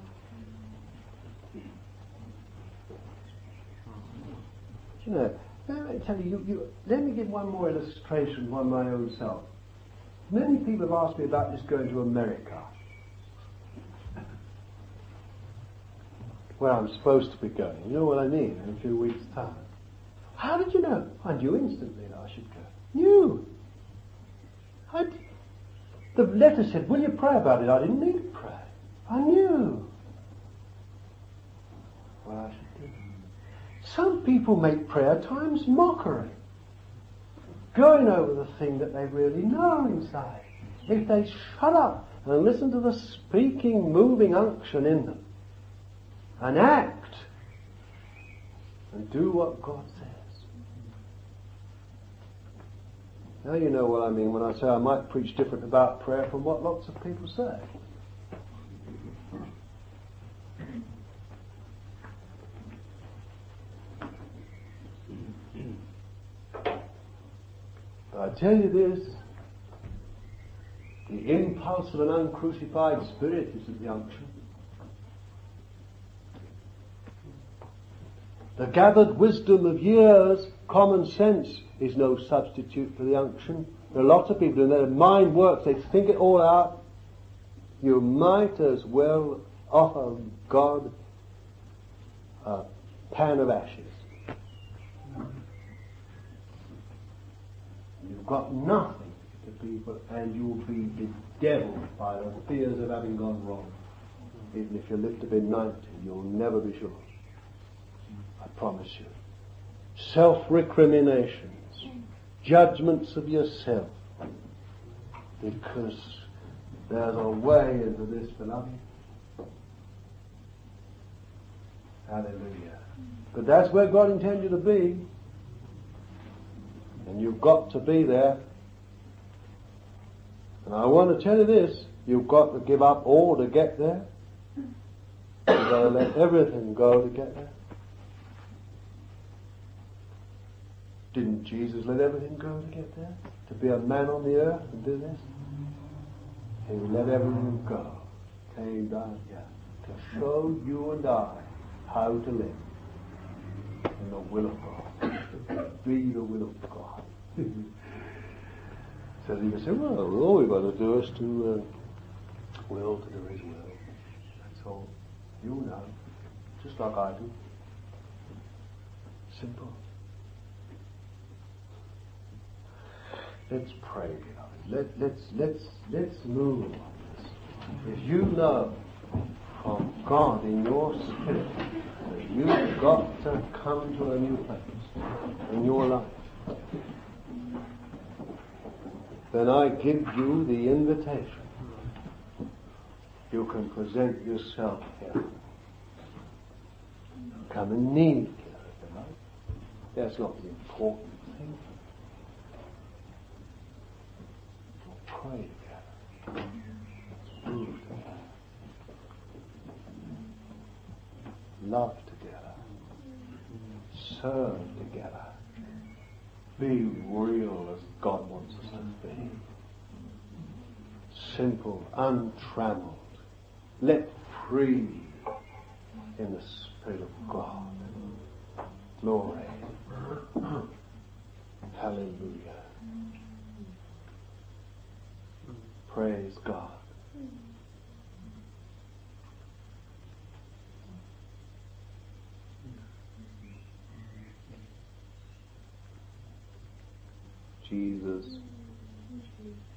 You know, let me tell you, let me give one more illustration by my own self. Many people have asked me about this going to America, where I'm supposed to be going. You know what I mean? In a few weeks' time. How did you know? I knew instantly that I should go. Knew. I did. The letter said, will you pray about it? I didn't need to pray. I knew what I should do. Some people make prayer times mockery. Going over the thing that they really know inside. If they shut up and listen to the speaking, moving unction in them, and act, and do what God says. Now you know what I mean when I say I might preach different about prayer from what lots of people say. But I tell you this, the impulse of an uncrucified spirit is the unction. The gathered wisdom of years, common sense, is no substitute for the unction. There are lots of people, and their mind works, they think it all out. You might as well offer God a pan of ashes. You've got nothing to people, and you'll be bedeviled by the fears of having gone wrong. Even if you live to be 90, you'll never be sure. I promise you. Self-recriminations, judgments of yourself, because there's a way into this, beloved. Hallelujah. But that's where God intended you to be. And you've got to be there. And I want to tell you this, you've got to give up all to get there. You've got to let everything go to get there. Didn't Jesus let everything go to get there? To be a man on the earth and do this? He let everything go. Came down here to show you and I how to live in the will of God. Be the will of God. So you can say, well, all we've got to do is to will to do His will. That's all. You know. Just like I do. Simple. Let's pray, beloved. Let's move on this. If you know from God in your spirit that you've got to come to a new place in your life, then I give you the invitation. You can present yourself here. Come and kneel here, beloved. That's not the important thing. Pray together. Move together. Love together. Serve together. Be real as God wants us to be. Simple, untrammeled. Let free in the Spirit of God. Glory. Hallelujah. Praise God. Jesus.